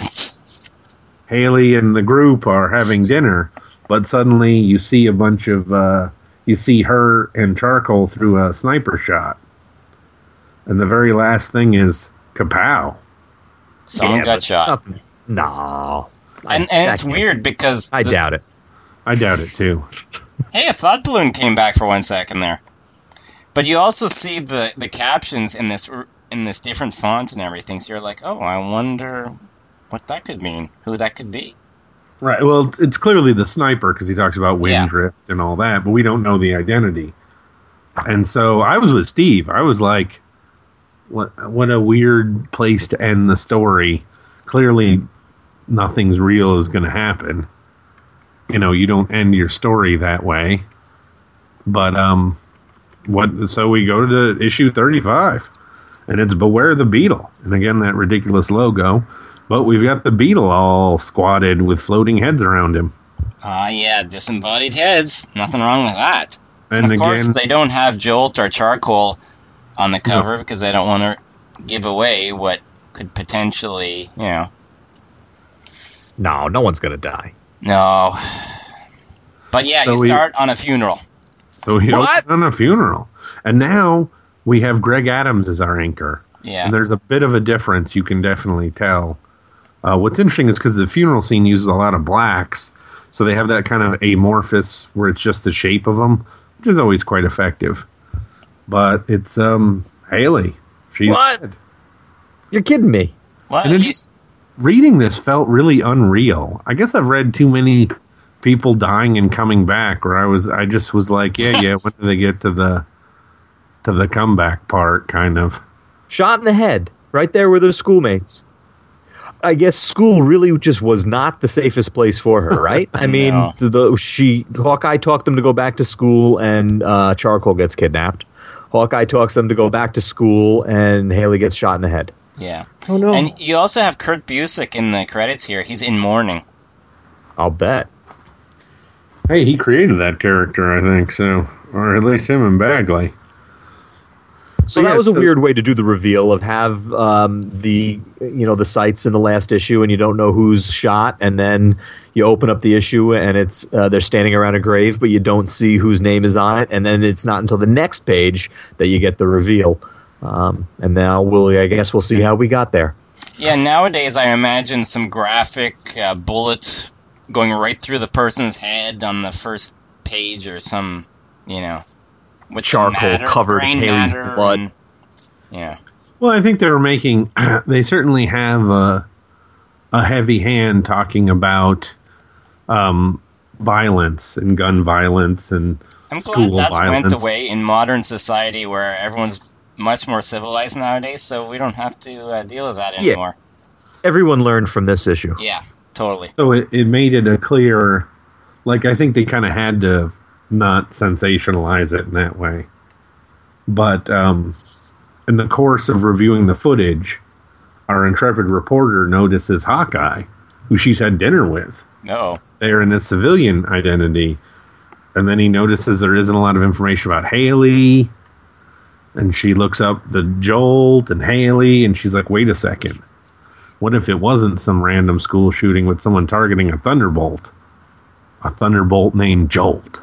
Haley and the group are having dinner, but suddenly you see a bunch of... you see her and Charcoal through a sniper shot. And the very last thing is kapow. Someone got shot. Nothing. No. And it's weird because... I doubt it. I doubt it, too. Hey, a thought balloon came back for 1 second there. But you also see the captions in this different font and everything, so you're like, oh, I wonder what that could mean, who that could be. Right, well, it's clearly the sniper, because he talks about wind drift and all that, but we don't know the identity. And so I was with Steve. I was like... What a weird place to end the story. Clearly, nothing's real is going to happen. You don't end your story that way. But, so we go to issue 35, and it's Beware the Beetle. And again, that ridiculous logo. But we've got the Beetle all squatted with floating heads around him. Yeah, disembodied heads. Nothing wrong with that. And of course, they don't have Jolt or Charcoal on the cover because they don't want to give away what could potentially, No, no one's going to die. No. But yeah, so you start on a funeral. So we open on a funeral. And now we have Greg Adams as our anchor. Yeah. And there's a bit of a difference, you can definitely tell. What's interesting is because the funeral scene uses a lot of blacks, so they have that kind of amorphous where it's just the shape of them, which is always quite effective. But it's Haley. She's dead. You're kidding me. What? And just reading this felt really unreal. I guess I've read too many people dying and coming back, where I just was like, yeah, when do they get to the comeback part, kind of. Shot in the head, right there with her schoolmates. I guess school really just was not the safest place for her, right? I mean, Hawkeye talked them to go back to school, and Charcoal gets kidnapped. Hawkeye talks them to go back to school, and Haley gets shot in the head. Yeah. Oh, no. And you also have Kurt Busiek in the credits here. He's in mourning. I'll bet. Hey, he created that character, I think, so. Or at least him and Bagley. So that was a weird way to do the reveal of have the sights in the last issue, and you don't know who's shot, and then you open up the issue and it's they're standing around a grave, but you don't see whose name is on it, and then it's not until the next page that you get the reveal. And now I guess we'll see how we got there. Yeah, nowadays I imagine some graphic bullets going right through the person's head on the first page, or some, with charcoal covered Haley's blood. Yeah. Well, I think they certainly have a heavy hand talking about violence and gun violence and school violence. I'm glad that's went away in modern society where everyone's much more civilized nowadays, so we don't have to deal with that anymore. Everyone learned from this issue. Yeah, totally. So it made it a clear, I think they kind of had to not sensationalize it in that way. But in the course of reviewing the footage, our intrepid reporter notices Hawkeye, who she's had dinner with. Oh. They're in a civilian identity. And then he notices there isn't a lot of information about Haley. And she looks up the Jolt and Haley, and she's like, wait a second. What if it wasn't some random school shooting with someone targeting a Thunderbolt? A Thunderbolt named Jolt.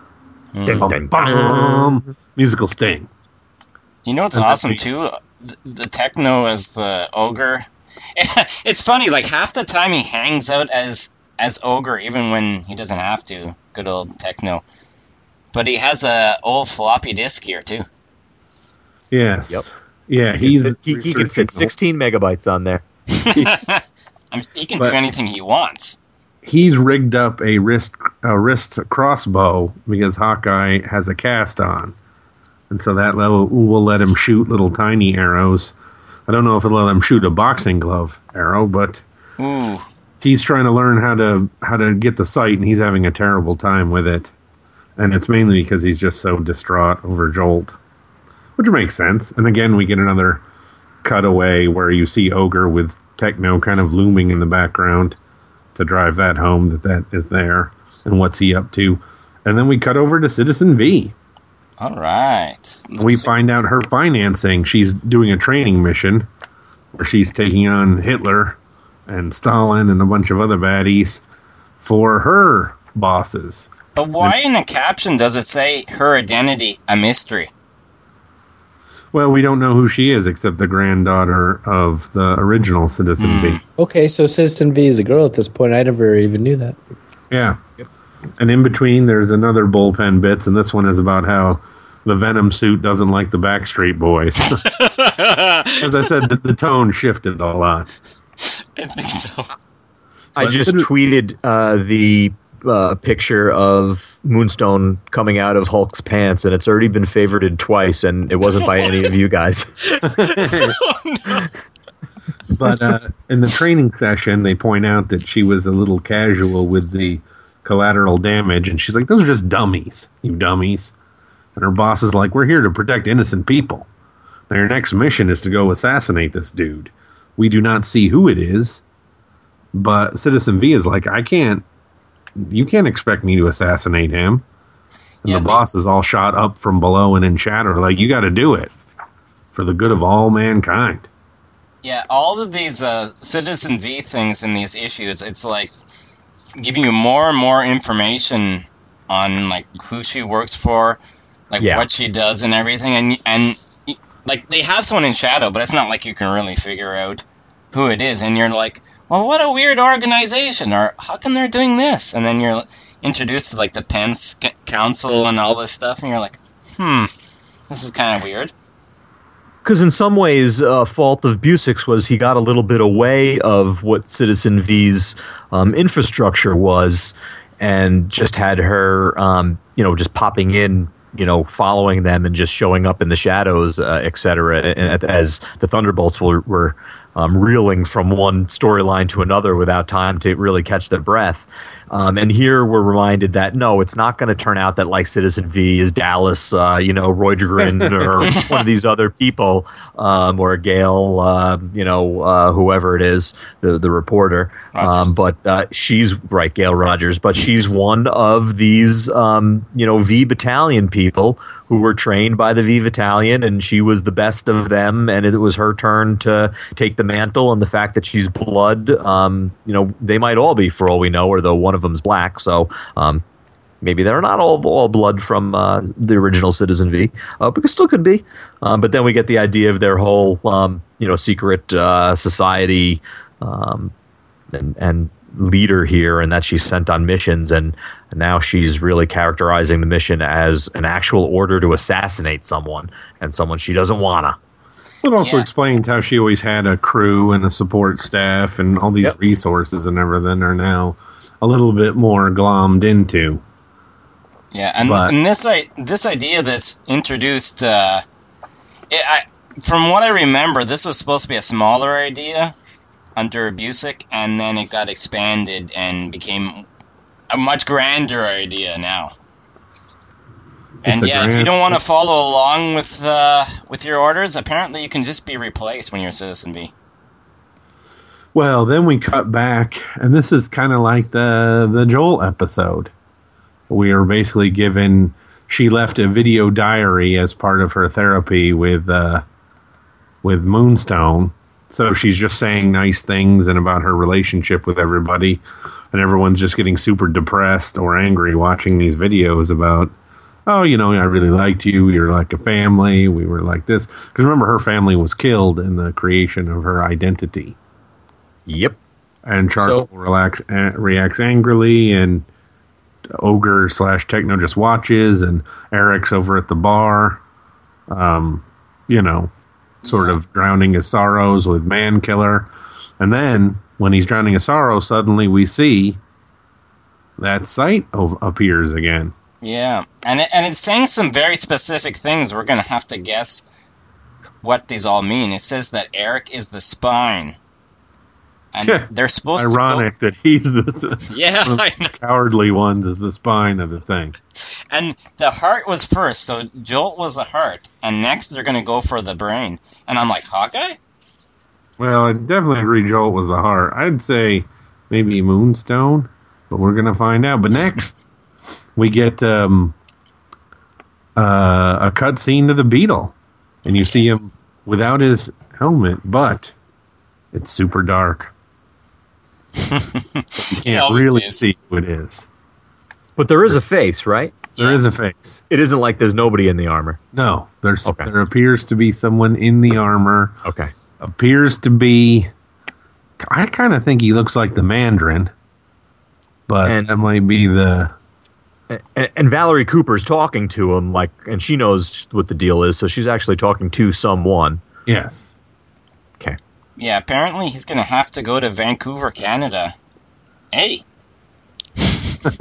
Bum. Musical sting. You know what's awesome, too? The Techno as the ogre. It's funny, half the time he hangs out as ogre, even when he doesn't have to. Good old Techno. But he has a old floppy disk here, too. Yes. Yep. Yeah, he can fit 16 megabytes on there. He can do anything he wants. He's rigged up a wrist crossbow because Hawkeye has a cast on. And so that will let him shoot little tiny arrows. I don't know if it'll let him shoot a boxing glove arrow, but he's trying to learn how to get the sight, and he's having a terrible time with it. And it's mainly because he's just so distraught over Jolt. Which makes sense. And again, we get another cutaway where you see Ogre with Techno kind of looming in the background to drive that home that is there and what's he up to. And then we cut over to Citizen V. All right. We find out her financing. She's doing a training mission where she's taking on Hitler and Stalin and a bunch of other baddies for her bosses. But why in the caption does it say her identity a mystery? Well, we don't know who she is except the granddaughter of the original Citizen V. Okay, so Citizen V is a girl at this point. I never even knew that. Yeah. Yep. And in between, there's another bullpen bits, and this one is about how the Venom suit doesn't like the Backstreet Boys. As I said, the tone shifted a lot. I think so. I just tweeted the picture of Moonstone coming out of Hulk's pants, and it's already been favorited twice, and it wasn't by any of you guys. But in the training session, they point out that she was a little casual with the collateral damage, and she's like, those are just dummies, you dummies. And her boss is like, we're here to protect innocent people. Now your next mission is to go assassinate this dude. We do not see who it is, but Citizen V is like, you can't expect me to assassinate him. And the boss is all shot up from below and in shadow. Like, you got to do it for the good of all mankind. Yeah, all of these Citizen V things in these issues, it's like giving you more and more information on like who she works for, like what she does and everything. And like they have someone in shadow, but it's not like you can really figure out who it is. And you're like, well, what a weird organization, or how come they're doing this? And then you're introduced to like the Pence Council and all this stuff, and you're like, this is kind of weird. Because in some ways, fault of Busiek's was he got a little bit away of what Citizen V's infrastructure was, and just had her, just popping in, following them and just showing up in the shadows, etc. As the Thunderbolts were reeling from one storyline to another without time to really catch their breath. And here we're reminded that, no, it's not going to turn out that like Citizen V is Dallas, Roy Degrin or one of these other people, or Gail, whoever it is, the reporter. But she's right, Gail Rogers. But she's one of these, V Battalion people who were trained by the V Battalion, and she was the best of them, and it was her turn to take the mantle. And the fact that she's blood, they might all be, for all we know, or though one of them's black. So maybe they're not all blood from the original Citizen V, but it still could be. But then we get the idea of their whole, secret society and leader here, and that she's sent on missions, and now she's really characterizing the mission as an actual order to assassinate someone, and someone she doesn't wanna. It also explains how she always had a crew and a support staff and all these resources and everything are now a little bit more glommed into. Yeah, and this idea that's introduced, from what I remember, this was supposed to be a smaller idea under Busick, and then it got expanded and became a much grander idea now. And if you don't want to follow along with your orders, apparently you can just be replaced when you're Citizen V. Well, then we cut back, and this is kind of like the Joel episode. We are basically given, she left a video diary as part of her therapy with Moonstone. So she's just saying nice things and about her relationship with everybody, and everyone's just getting super depressed or angry watching these videos about, I really liked you. You're like a family. We were like this. Because remember, her family was killed in the creation of her identity. Yep. And Charcoal reacts angrily, and Ogre / Techno just watches, and Eric's over at the bar, sort of drowning his sorrows with Man Killer. And then, when he's drowning his sorrows, suddenly we see that site appears again. Yeah, and it's saying some very specific things. We're going to have to guess what these all mean. It says that Eric is the spine. And they're supposed ironic to that he's the I know. Cowardly ones is the spine of the thing. And the heart was first, so Jolt was the heart, and next they're going to go for the brain. And I'm like, Hawkeye? Well, I definitely agree Jolt was the heart. I'd say maybe Moonstone, but we're going to find out. But next, we get a cut scene to the Beetle, and you see him without his helmet, but it's super dark. You can't really see who it is. But there is a face, right? There is a face. It isn't like there's nobody in the armor. No, there appears to be someone in the armor. Okay. Appears to be, I kind of think he looks like the Mandarin, but that might be the... And Valerie Cooper's talking to him, and she knows what the deal is, so she's actually talking to someone. Yes. Okay. Yeah, apparently he's going to have to go to Vancouver, Canada. Hey! to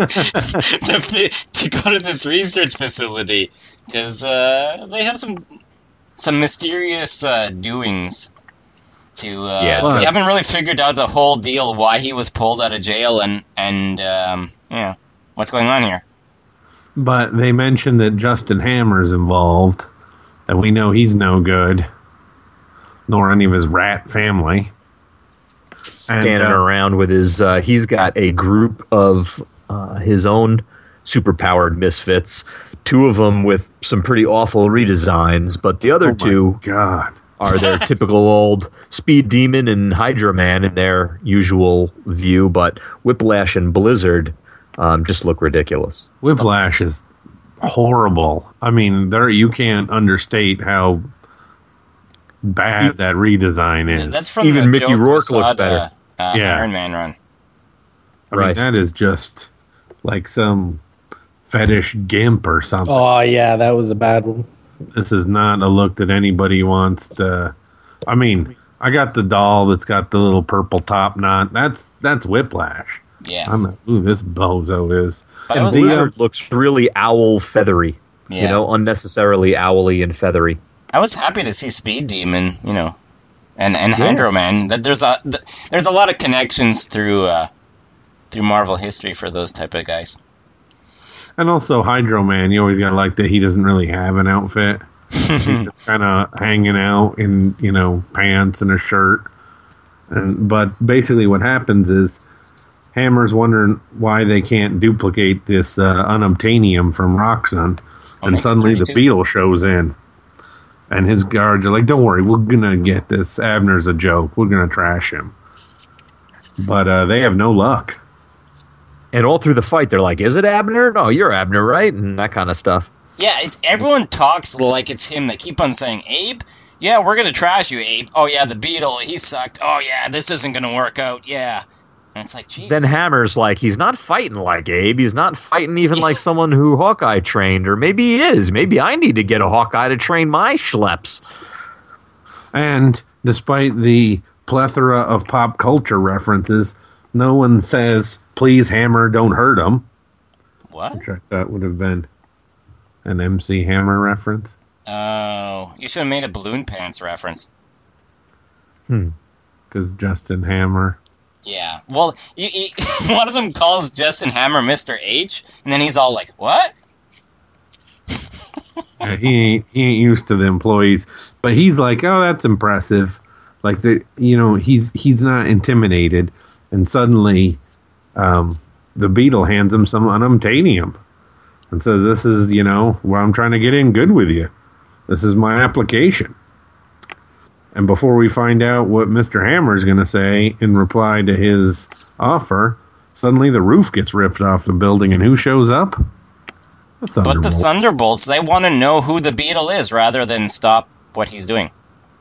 go to this research facility, because they have some mysterious doings. We haven't really figured out the whole deal, why he was pulled out of jail, and what's going on here. But they mentioned that Justin Hammer's involved, and we know he's no good, nor any of his rat family. Standing around with his, he's got a group of his own superpowered misfits, two of them with some pretty awful redesigns, but the other two are their typical old Speed Demon and Hydra Man in their usual view, but Whiplash and Blizzard just look ridiculous. Whiplash is horrible. I mean, you can't understate how bad that redesign is. That's from even Mickey Rourke looks better. Iron Man run. I mean, that is just like some fetish gimp or something. Oh, yeah, that was a bad one. This is not a look that anybody wants to... I mean, I got the doll that's got the little purple top knot. That's Whiplash. Yeah. I'm like, ooh, this bozo is. And Blizzard looks really owl feathery. Yeah. Unnecessarily owly and feathery. I was happy to see Speed Demon, and Hydro Man. That there's a lot of connections through Marvel history for those type of guys. And also Hydro Man, you always got to like that he doesn't really have an outfit. He's just kind of hanging out in, pants and a shirt. But basically what happens is Hammer's wondering why they can't duplicate this unobtainium from Roxxon. And suddenly the Beetle shows in. And his guards are like, don't worry, we're going to get this. Abner's a joke. We're going to trash him. But they have no luck. And all through the fight, they're like, is it Abner? No, you're Abner, right? And that kind of stuff. Yeah, everyone talks like it's him. They keep on saying, Abe? Yeah, we're going to trash you, Abe. Oh, yeah, the Beetle, he sucked. Oh, yeah, this isn't going to work out. Yeah. And it's like, geez. Then Hammer's like, he's not fighting like Abe. He's not fighting even like someone who Hawkeye trained. Or maybe he is. Maybe I need to get a Hawkeye to train my schleps. And despite the plethora of pop culture references, no one says, please, Hammer, don't hurt him. What? Which I thought would have been an MC Hammer reference. Oh, you should have made a Balloon Pants reference. Because Justin Hammer. Yeah. Well, one of them calls Justin Hammer Mr. H, and then he's all like, what? Yeah, he ain't used to the employees. But he's like, oh, that's impressive. Like, he's not intimidated. And suddenly, the Beetle hands him some unobtainium. And says, this is, where I'm trying to get in good with you. This is my application. And before we find out what Mr. Hammer is going to say in reply to his offer, suddenly the roof gets ripped off the building, and who shows up? But the Thunderbolts, they want to know who the Beetle is rather than stop what he's doing.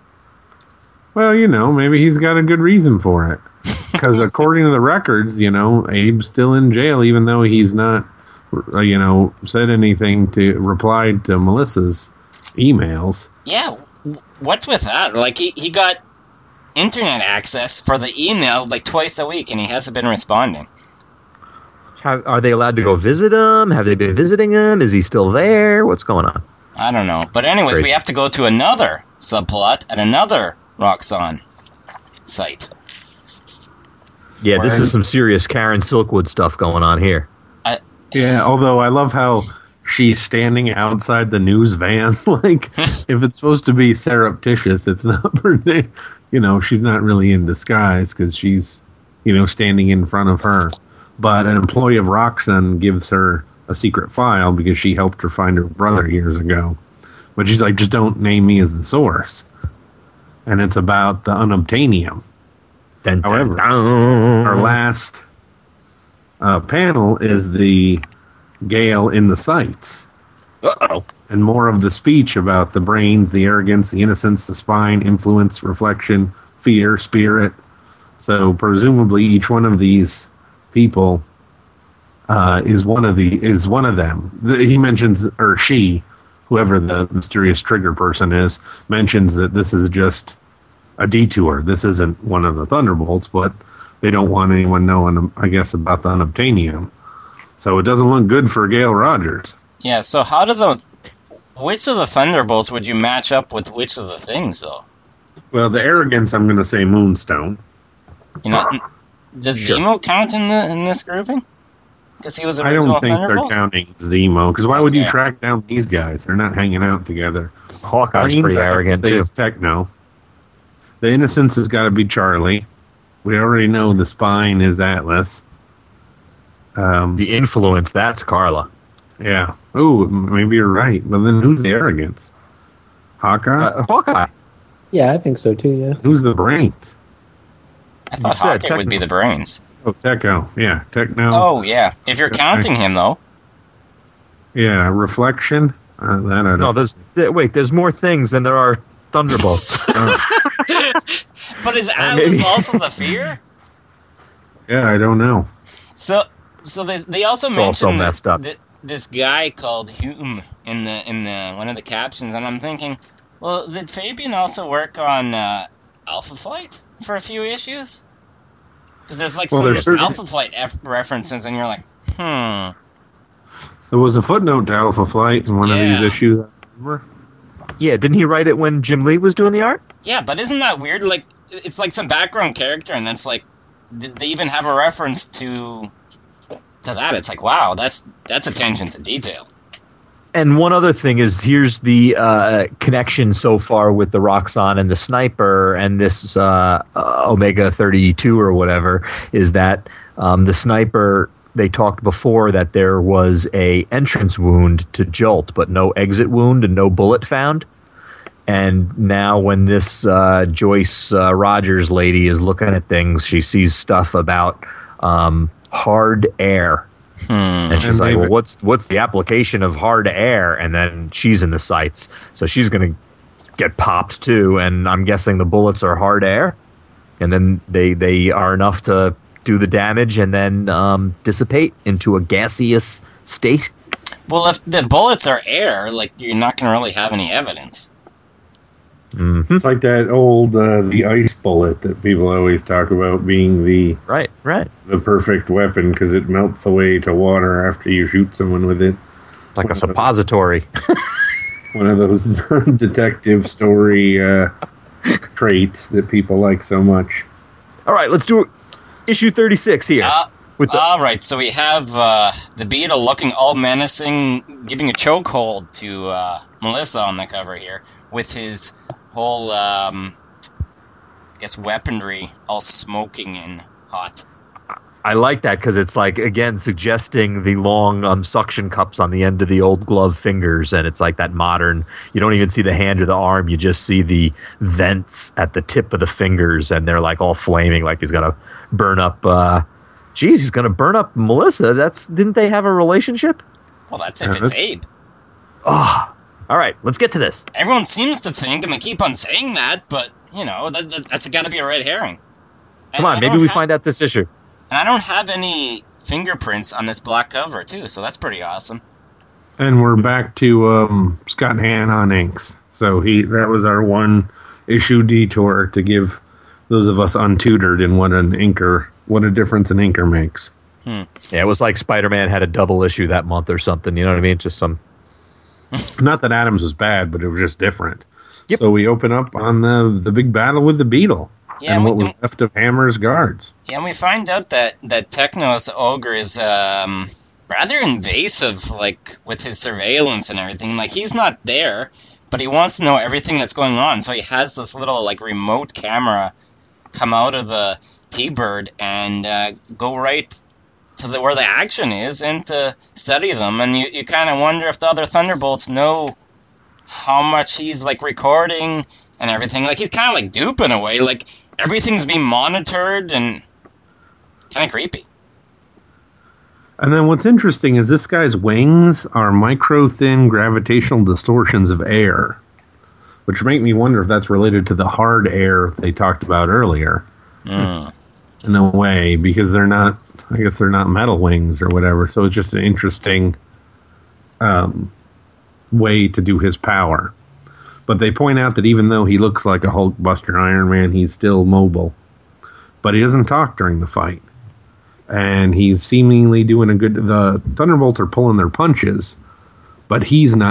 Well, maybe he's got a good reason for it. Because according to the records, Abe's still in jail, even though he's not, said anything to reply to Melissa's emails. Yeah, what's with that? Like, he got internet access for the email like twice a week, and he hasn't been responding. Are they allowed to go visit him? Have they been visiting him? Is he still there? What's going on? I don't know. But anyways, Crazy. We have to go to another subplot at another Roxxon site. Yeah, this is some serious Karen Silkwood stuff going on here. Yeah, although I love how she's standing outside the news van. Like, if it's supposed to be surreptitious, it's not her name. She's not really in disguise because she's, standing in front of her. But an employee of Roxxon gives her a secret file because she helped her find her brother years ago. But she's like, just don't name me as the source. And it's about the unobtainium. However, our last panel is the Gale in the sights. Uh-oh. And more of the speech about the brains, the arrogance, the innocence, the spine, influence, reflection, fear, spirit. So presumably each one of these people is one of them. He mentions, or she, whoever the mysterious trigger person is, mentions that this is just a detour. This isn't one of the Thunderbolts, but they don't want anyone knowing, I guess, about the unobtainium. So it doesn't look good for Gale Rogers. Yeah, so which of the Thunderbolts would you match up with which of the things, though? Well, the arrogance, I'm going to say Moonstone. Does Zemo count in this grouping? Because he was I original don't think Thunderbolt? they're counting Zemo, because why would you track down these guys? They're not hanging out together. Hawkeye's pretty arrogant, too. It's Techno. The innocence has got to be Charlie. We already know the spine is Atlas. The influence, that's Carla. Yeah. Oh, maybe you're right. But then who's the arrogance? Hawkeye? Hawkeye. Yeah, I think so too, yeah. Who's the brains? I thought Hawkeye would be the brains. Oh, Techno. Yeah, Techno. Oh, yeah. If you're counting him, though. Yeah, Reflection. That I don't know. There's more things than there are Thunderbolts. But is Atlas also the fear? Yeah, I don't know. So they also mentioned also messed up. This guy called Hume in the one of the captions, and I'm thinking, well, did Fabian also work on Alpha Flight for a few issues? Because there's some Alpha Flight references, and you're like, There was a footnote to Alpha Flight in one of these issues. Yeah, didn't he write it when Jim Lee was doing the art? Yeah, but isn't that weird? Like, it's like some background character, and it's like, did they even have a reference to that? It's like, wow, that's attention to detail. And one other thing is, here's the connection so far with the Roxxon and the Sniper and this Omega 32 or whatever, is that the Sniper, they talked before that there was a entrance wound to Jolt, but no exit wound and no bullet found. And now when this Joyce Rogers lady is looking at things, she sees stuff about hard air. And she's like, well, what's the application of hard air? And then she's in the sights. So she's going to get popped too. And I'm guessing the bullets are hard air. And then they are enough to do the damage and then dissipate into a gaseous state. Well, if the bullets are air, like, you're not going to really have any evidence. Mm-hmm. It's like that old the ice bullet that people always talk about being the the perfect weapon because it melts away to water after you shoot someone with it. Like a suppository. One of those detective story traits that people like so much. All right, let's do issue 36 here. All right, so we have the Beetle looking all menacing, giving a chokehold to Melissa on the cover here, with his whole, weaponry all smoking and hot. I like that because it's like, again, suggesting the long suction cups on the end of the old glove fingers, and it's like that modern, you don't even see the hand or the arm, you just see the vents at the tip of the fingers, and they're like all flaming, like he's going to burn up, he's going to burn up Melissa. Didn't they have a relationship? Well, that's if it's Abe. Oh, all right, let's get to this. Everyone seems to think, and they keep on saying that, but, that's got to be a red herring. Come on, maybe we find out this issue. And I don't have any fingerprints on this black cover, too, so that's pretty awesome. And we're back to Scott Hahn on inks. So that was our one issue detour to give those of us untutored in what a difference an inker makes. Yeah, it was like Spider-Man had a double issue that month or something, you know what I mean? Just some... Not that Adams was bad, but it was just different. Yep. So we open up on the big battle with the Beetle. Yeah, and what was left of Hammer's guards. Yeah, and we find out that Techno's ogre is rather invasive, like, with his surveillance and everything. Like, he's not there, but he wants to know everything that's going on. So he has this little, like, remote camera come out of the T-Bird and go right to where the action is and to study them. And you kind of wonder if the other Thunderbolts know how much he's, like, recording and everything. Like, he's kind of, like, dupe in a way. Like, everything's being monitored and kind of creepy. And then what's interesting is this guy's wings are micro-thin gravitational distortions of air, which make me wonder if that's related to the hard air they talked about earlier. In a way, because they're not metal wings or whatever. So it's just an interesting way to do his power. But they point out that even though he looks like a Hulkbuster Iron Man, he's still mobile. But he doesn't talk during the fight. And he's seemingly doing the Thunderbolts are pulling their punches, but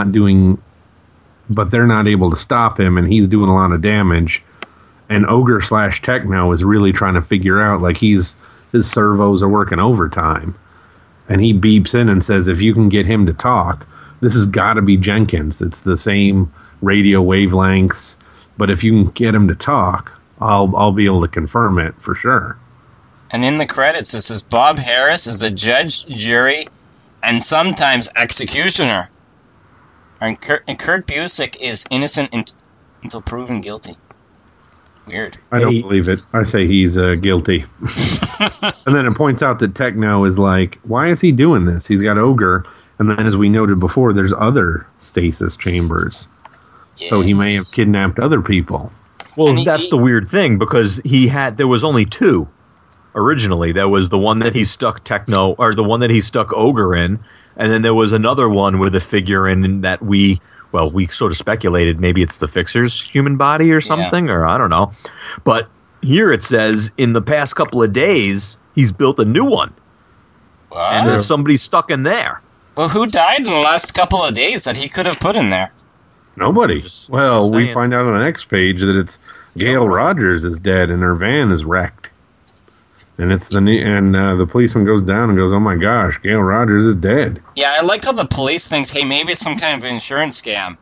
but they're not able to stop him, and he's doing a lot of damage. And Ogre / Techno is really trying to figure out, like, his servos are working overtime. And he beeps in and says, if you can get him to talk, this has got to be Jenkins. It's the same radio wavelengths, but if you can get him to talk, I'll be able to confirm it for sure. And in the credits, it says Bob Harris is a judge, jury, and sometimes executioner. And Kurt Busiek is innocent until proven guilty. Weird. I don't believe it. I say he's guilty. And then it points out that Techno is like, why is he doing this? He's got Ogre, and then as we noted before, there's other stasis chambers. Yes. So he may have kidnapped other people. Well, that's the weird thing, because there was only two originally. There was the one that he stuck Techno, or the one that he stuck Ogre in, and then there was another one with a figure in that we sort of speculated maybe it's the Fixer's human body or something, or I don't know. But here it says in the past couple of days, he's built a new one. Wow. And there's somebody stuck in there. Well, who died in the last couple of days that he could have put in there? Nobody. Well, we saying. find out on the next page that it's Gail Rogers is dead and her van is wrecked. And it's the policeman goes down and goes, "Oh my gosh, Gail Rogers is dead." Yeah, I like how the police thinks, hey, maybe it's some kind of insurance scam.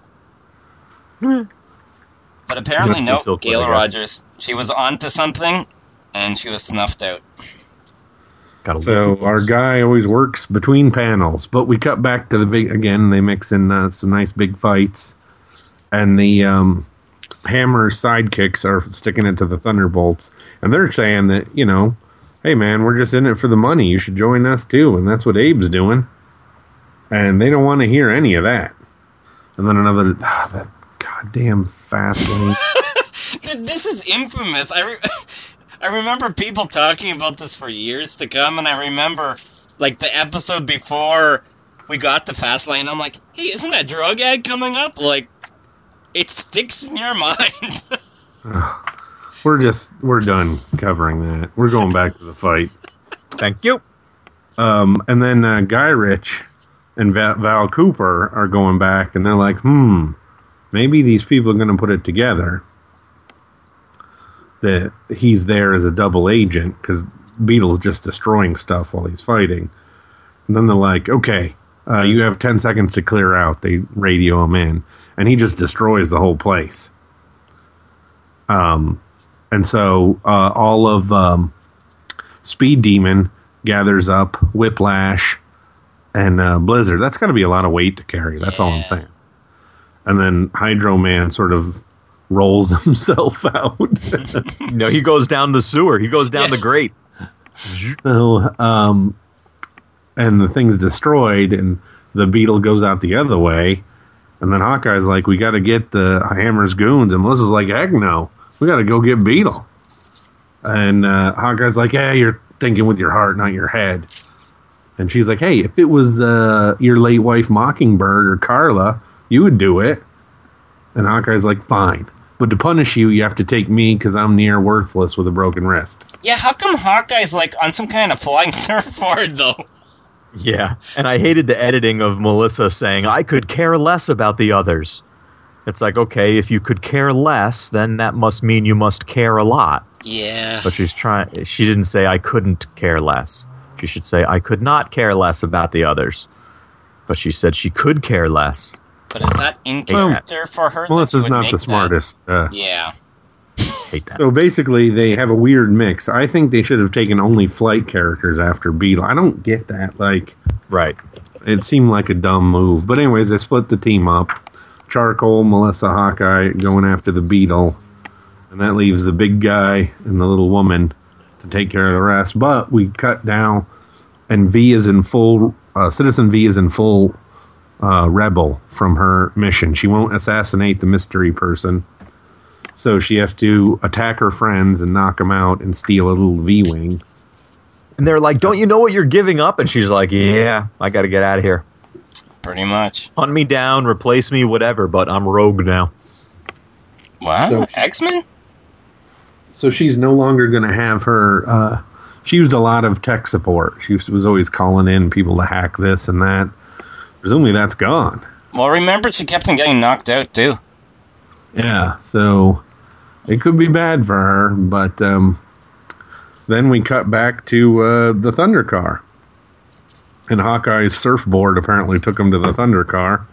But apparently, That's no, so cool, Gail I guess. Rogers. She was onto something, and she was snuffed out. So our guy always works between panels, but we cut back to the big again. They mix in some nice big fights, and the Hammer sidekicks are sticking it to the Thunderbolts, and they're saying that, you know, hey man, we're just in it for the money. You should join us too, and that's what Abe's doing. And they don't want to hear any of that. And then that goddamn fast lane. This is infamous. I remember people talking about this for years to come, and I remember, like, the episode before we got to Fastlane, I'm like, hey, isn't that drug ad coming up? Like, it sticks in your mind. We're done covering that. We're going back to the fight. Thank you. And then Guy Ritchie and Val Cooper are going back, and they're like, maybe these people are going to put it together that he's there as a double agent, because Beetle's just destroying stuff while he's fighting. And then they're like, okay, you have 10 seconds to clear out. They radio him in, and he just destroys the whole place. And so all of Speed Demon gathers up Whiplash and Blizzard. That's got to be a lot of weight to carry. That's all I'm saying. And then Hydro Man sort of rolls himself out. No, he goes down the sewer. He goes down the grate. So, and the thing's destroyed, and the Beetle goes out the other way. And then Hawkeye's like, we got to get the Hammer's goons. And Melissa's like, heck no. We got to go get Beetle. And Hawkeye's like, yeah, you're thinking with your heart, not your head. And she's like, hey, if it was your late wife Mockingbird or Carla, you would do it. And Hawkeye's like, fine. But to punish you, you have to take me because I'm near worthless with a broken wrist. Yeah, how come Hawkeye's like on some kind of flying surfboard, though? Yeah, and I hated the editing of Melissa saying, I could care less about the others. It's like, okay, if you could care less, then that must mean you must care a lot. Yeah. But she didn't say I couldn't care less. She should say I could not care less about the others. But she said she could care less. But is that in character for her? Melissa's not the smartest. Yeah. Hate that. So basically, they have a weird mix. I think they should have taken only flight characters after Beetle. I don't get that. Like, right. It seemed like a dumb move. But anyways, they split the team up. Charcoal, Melissa, Hawkeye going after the Beetle. And that leaves the big guy and the little woman to take care of the rest. But we cut down, and V is in full, Citizen V is in full rebel from her mission. She won't assassinate the mystery person. So she has to attack her friends and knock them out and steal a little V-Wing. And they're like, don't you know what you're giving up? And she's like, yeah, I got to get out of here. Pretty much. Hunt me down, replace me, whatever, but I'm rogue now. Wow, So- X-Men? So she's no longer going to have her... she used a lot of tech support. She was always calling in people to hack this and that. Presumably that's gone. Well, remember, she kept on getting knocked out, too. Yeah, so it could be bad for her, but then we cut back to the Thunder car. And Hawkeye's surfboard apparently took him to the Thunder car.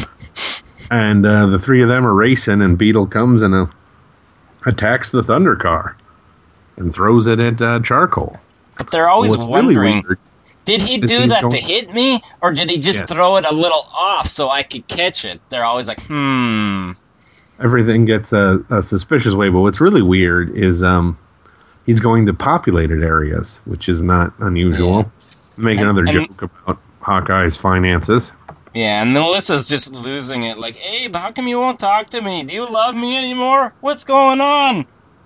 And the three of them are racing, and Beetle comes and attacks the Thunder car and throws it at Charcoal. But they're always What's really wondering, weird did he is do he's that going- to hit me, or did he just Yes. throw it a little off so I could catch it? They're always like, everything gets a suspicious way, but what's really weird is he's going to populated areas, which is not unusual. Make another joke about Hawkeye's finances. Yeah, and Melissa's just losing it. Like, Abe, how come you won't talk to me? Do you love me anymore? What's going on?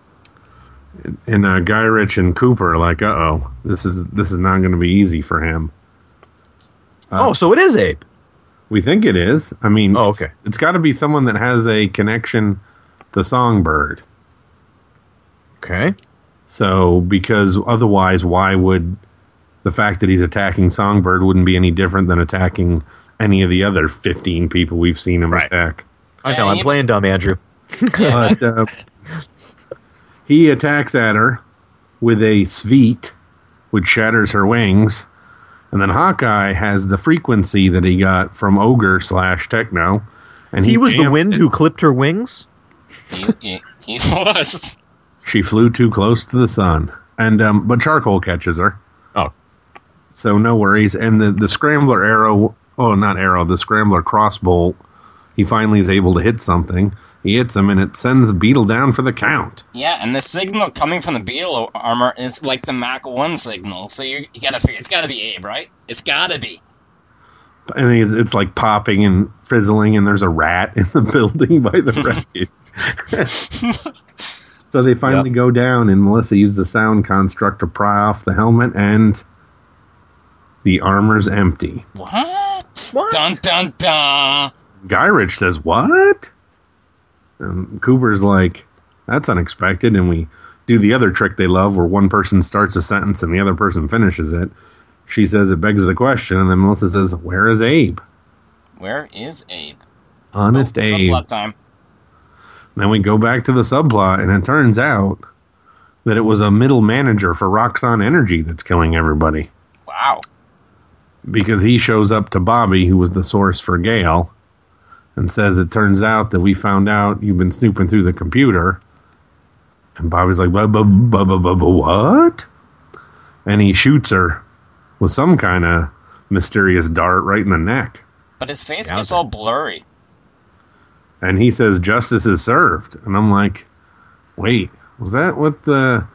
And Guy Ritchie and Cooper are like, uh-oh, this is not going to be easy for him. So it is Abe. We think it is. I mean, Oh, okay. It's got to be someone that has a connection to Songbird. Okay. So, because otherwise, why would the fact that he's attacking Songbird wouldn't be any different than attacking any of the other 15 people we've seen him attack? I know, I'm playing dumb, Andrew. But he attacks at her with a Sveet, which shatters her wings. And then Hawkeye has the frequency that he got from Ogre/Techno. And he was the wind who clipped her wings? He was. She flew too close to the sun. And but Charcoal catches her. Oh. So no worries. And the Scrambler arrow, the Scrambler crossbolt, he finally is able to hit something. He hits him, and it sends Beetle down for the count. Yeah, and the signal coming from the Beetle armor is like the Mach 1 signal. So you gotta figure, it's gotta be Abe, right? It's gotta be. I mean, it's like popping and frizzling, and there's a rat in the building by the wreckage. So they finally go down, and Melissa used the sound construct to pry off the helmet, and the armor's empty. What? Dun, dun, dun. Gyrich says, what? Cooper's like, that's unexpected, and we do the other trick they love where one person starts a sentence and the other person finishes it. She says it begs the question, and then Melissa says, where is Abe? Where is Abe? Honest Abe. Subplot time. Then we go back to the subplot, and it turns out that it was a middle manager for Roxxon Energy that's killing everybody. Wow. Because he shows up to Bobby, who was the source for Gale, and says, it turns out that we found out you've been snooping through the computer. And Bobby's like, what? And he shoots her with some kind of mysterious dart right in the neck. But his face gets all blurry. And he says, justice is served. And I'm like, wait, was that what the...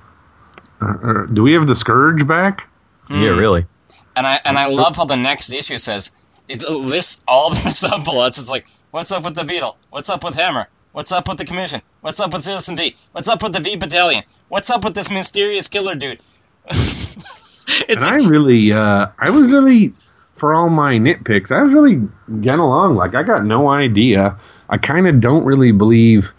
do we have the Scourge back? Yeah, really. And I love how the next issue says, it lists all the subplots. It's like, what's up with the Beetle? What's up with Hammer? What's up with the Commission? What's up with Citizen D? What's up with the V Battalion? What's up with this mysterious killer dude? And I was really, for all my nitpicks, I was really getting along. Like, I got no idea. I kind of don't really believe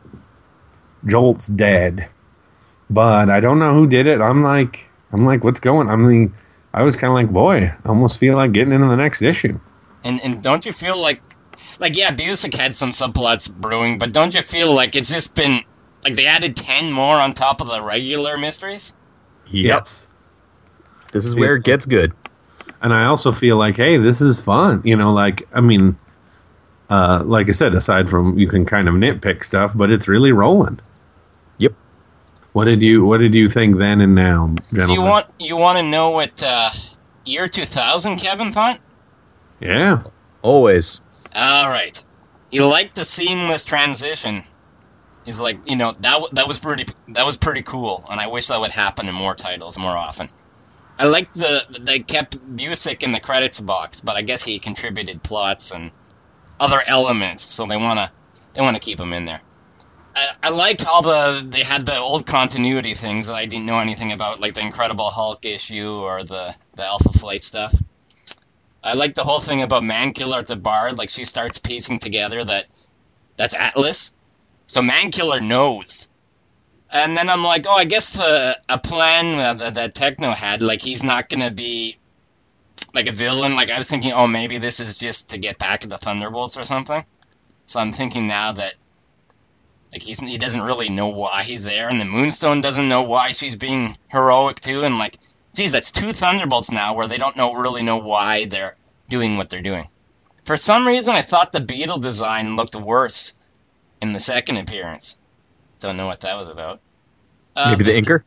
Jolt's dead, but I don't know who did it. I'm like, what's going on? I was kind of like, boy, I almost feel like getting into the next issue. And don't you feel like, yeah, Busick had some subplots brewing, but don't you feel like it's just been, like, they added 10 more on top of the regular mysteries? Yes. This is where it gets good. And I also feel like, hey, this is fun. You know, like, I mean, like I said, aside from you can kind of nitpick stuff, but it's really rolling. Yep. What did you think then and now, gentlemen? So you want to know what year 2000 Kevin thought? Yeah. Always. All right. He liked the seamless transition. He's like, you know, that was pretty cool, and I wish that would happen in more titles more often. I liked they kept Busick in the credits box, but I guess he contributed plots and other elements, so they wanna keep him in there. I like how they had the old continuity things that I didn't know anything about, like the Incredible Hulk issue or the Alpha Flight stuff. I like the whole thing about Mankiller at the bar, like she starts piecing together that's Atlas. So Mankiller knows. And then I'm like, oh, I guess a plan that Techno had, like he's not going to be like a villain. Like I was thinking, oh, maybe this is just to get back at the Thunderbolts or something. So I'm thinking now that like he doesn't really know why he's there, and the Moonstone doesn't know why she's being heroic too. And like, geez, that's 2 Thunderbolts now where they don't really know why they're doing what they're doing. For some reason, I thought the Beetle design looked worse in the second appearance. Don't know what that was about. Maybe the inker?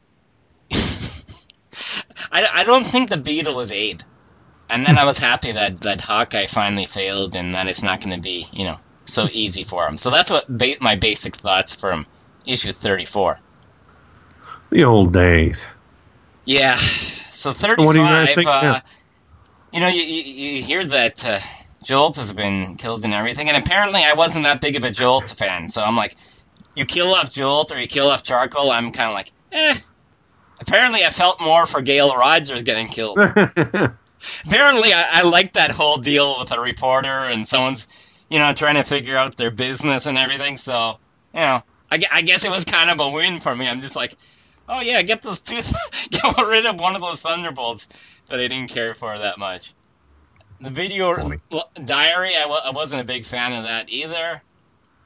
I don't think the Beetle is Abe. And then I was happy that Hawkeye finally failed and that it's not going to be, you know, so easy for him. So that's what my basic thoughts from issue 34. The old days. Yeah. So 35, what do you guys think? You know, you hear that Jolt has been killed and everything, and apparently I wasn't that big of a Jolt fan, so I'm like, you kill off Jolt or you kill off Charcoal, I'm kind of like, Apparently I felt more for Gale Rogers getting killed. Apparently I liked that whole deal with a reporter and someone's, you know, trying to figure out their business and everything, so, you know, I guess it was kind of a win for me. I'm just like, oh yeah, get get rid of one of those Thunderbolts that I didn't care for that much. The video diary, I wasn't a big fan of that either.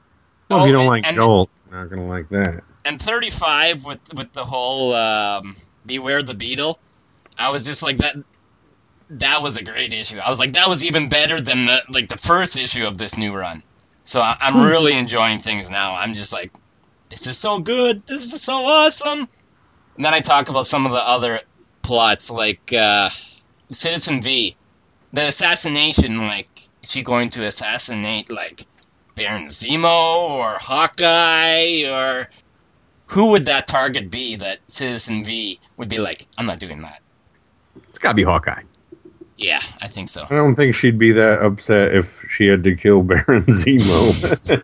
Well, if you don't like Jolt, you're not going to like that. And 35 with the whole Beware the Beetle, I was just like, that was a great issue. I was like, that was even better than the first issue of this new run. So I'm really enjoying things now. I'm just like, this is so good. This is so awesome. And then I talk about some of the other plots, like Citizen V. The assassination, like, is she going to assassinate, like, Baron Zemo or Hawkeye, or who would that target be that Citizen V would be like, I'm not doing that? It's got to be Hawkeye. Yeah, I think so. I don't think she'd be that upset if she had to kill Baron Zemo.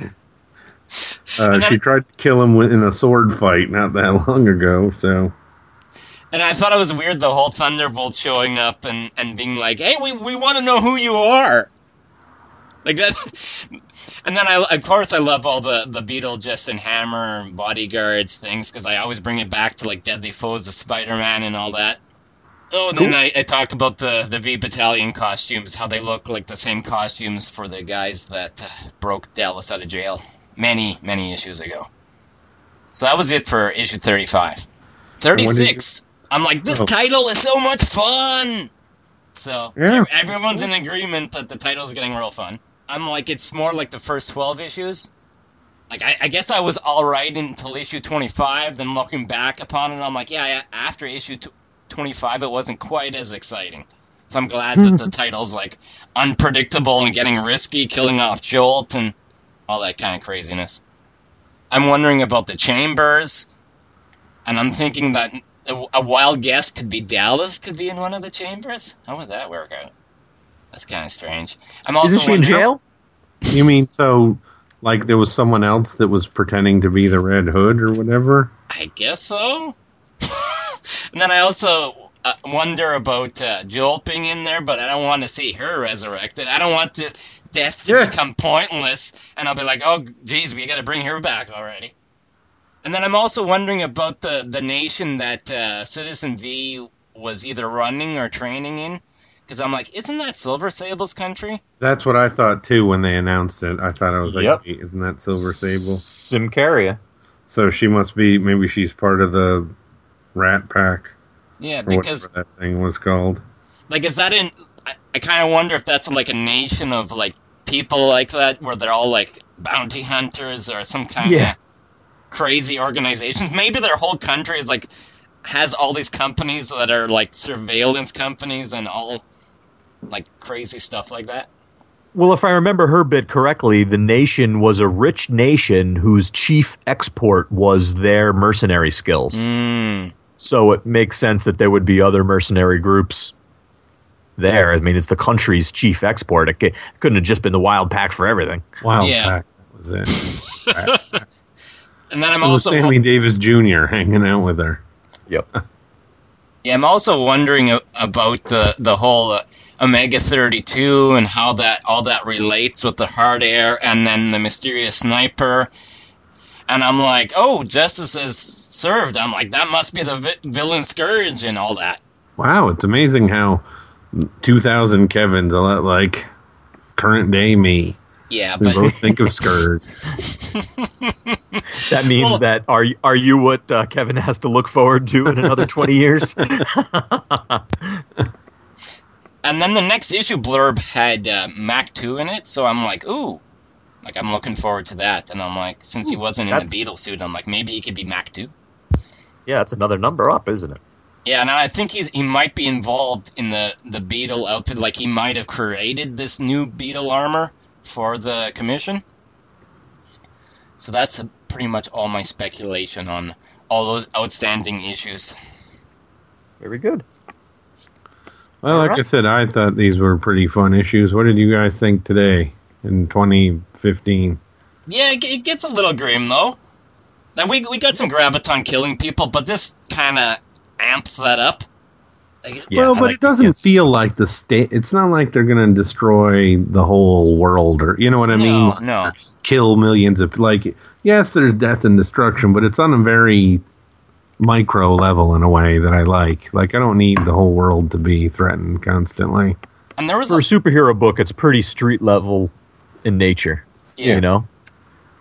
She tried to kill him in a sword fight not that long ago, so... And I thought it was weird, the whole Thunderbolt showing up and being like, hey, we want to know who you are. Like that. And then, of course, I love all the Beetle, Justin Hammer, bodyguards things, because I always bring it back to, like, Deadly Foes of Spider-Man and all that. Oh, and then I talk about the V Battalion costumes, how they look like the same costumes for the guys that broke Dallas out of jail many, many issues ago. So that was it for issue 35. 36. I'm like, this title is so much fun! So, yeah. Everyone's in agreement that the title is getting real fun. I'm like, it's more like the first 12 issues. Like, I guess I was alright until issue 25, then looking back upon it, I'm like, yeah, after issue 25, it wasn't quite as exciting. So I'm glad that the title's, like, unpredictable and getting risky, killing off Jolt and all that kind of craziness. I'm wondering about the Chambers, and I'm thinking that a wild guess could be Dallas could be in one of the Chambers. How would that work out? That's kind of strange. I'm also Isn't she in jail? You mean so, like, there was someone else that was pretending to be the Red Hood or whatever? I guess so. And then I also wonder about Jolt being in there, but I don't want to see her resurrected. I don't want death to become pointless, and I'll be like, oh, geez, we got to bring her back already. And then I'm also wondering about the nation that Citizen V was either running or training in. Because I'm like, isn't that Silver Sable's country? That's what I thought, too, when they announced it. I thought I was like, isn't that Silver Sable? Symkaria. So she must be, maybe she's part of the Rat Pack. Yeah, because... whatever that thing was called. Like, is that in... I kind of wonder if that's like a nation of, like, people like that, where they're all, like, bounty hunters or some kind of crazy organizations. Maybe their whole country is, like, has all these companies that are, like, surveillance companies and all, like, crazy stuff like that. Well, if I remember her bit correctly, the nation was a rich nation whose chief export was their mercenary skills. So it makes sense that there would be other mercenary groups there. I mean, it's the country's chief export. It couldn't have just been the Wild Pack for everything. Wild Pack was it. And then I'm also Sammy Davis Jr. hanging out with her. Yep. Yeah, I'm also wondering about the whole Omega 32 and how all that relates with the Hard Air and then the mysterious sniper. And I'm like, oh, justice is served. I'm like, that must be the villain Scourge and all that. Wow, it's amazing how 2000 Kevin's a lot like current day me. Yeah, we both think of Scourge. That means that are you what Kevin has to look forward to in another 20 years? And then the next issue blurb had Mac 2 in it, so I'm like, ooh. Like, I'm looking forward to that. And I'm like, since he wasn't in the Beetle suit, I'm like, maybe he could be Mac 2. Yeah, it's another number up, isn't it? Yeah, and I think he might be involved in the Beetle outfit. Like, he might have created this new Beetle armor for the commission. So that's pretty much all my speculation on all those outstanding issues. Very good. Well, like I said, I thought these were pretty fun issues. What did you guys think today in 2015? Yeah, it gets a little grim, though. Now, we got some Graviton killing people, but this kind of amps that up. Well, but it doesn't feel like the state. It's not like they're going to destroy the whole world, or you know what I mean? No. Kill millions of yes, there's death and destruction, but it's on a very micro level in a way that I like. Like, I don't need the whole world to be threatened constantly. And there was for a superhero book, it's pretty street level in nature. Yeah. You know.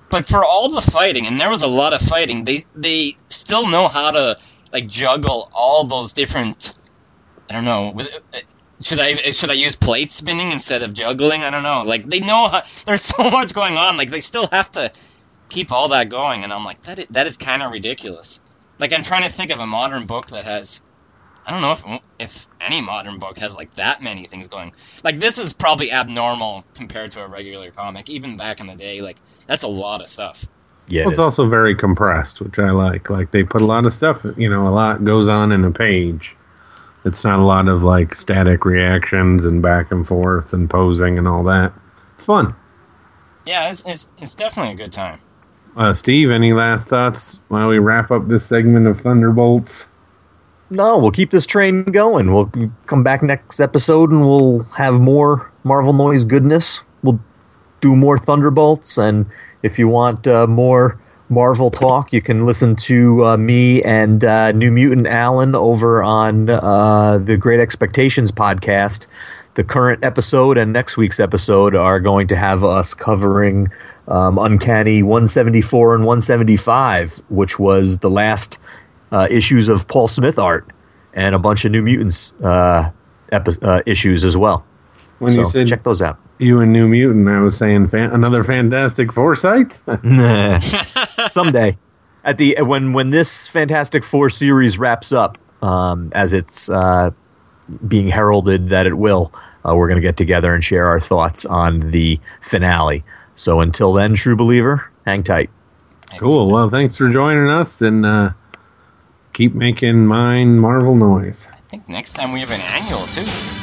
But for all the fighting, and there was a lot of fighting, they still know how to like juggle all those different. I don't know. Should I use plate spinning instead of juggling? I don't know. Like they know how. There's so much going on. Like they still have to keep all that going, and I'm like that is kind of ridiculous. Like I'm trying to think of a modern book that has. I don't know if any modern book has like that many things going. Like this is probably abnormal compared to a regular comic. Even back in the day, like that's a lot of stuff. Yeah, well, it's also very compressed, which I like. Like they put a lot of stuff. A lot goes on in a page. It's not a lot of like static reactions and back and forth and posing and all that. It's fun. Yeah, it's definitely a good time. Steve, any last thoughts while we wrap up this segment of Thunderbolts? No, we'll keep this train going. We'll come back next episode and we'll have more Marvel Noise goodness. We'll do more Thunderbolts, and if you want more Marvel talk, you can listen to me and New Mutant Alan over on the Great Expectations podcast. The current episode and next week's episode are going to have us covering Uncanny 174 and 175, which was the last issues of Paul Smith art, and a bunch of New Mutants issues as well. When you said check those out. You and New Mutant, I was saying another Fantastic Four site? Someday. When this Fantastic Four series wraps up, as it's being heralded that it will, we're going to get together and share our thoughts on the finale. So until then, True Believer, hang tight. Cool. Well, thanks for joining us, and keep making mine Marvel noise. I think next time we have an annual, too.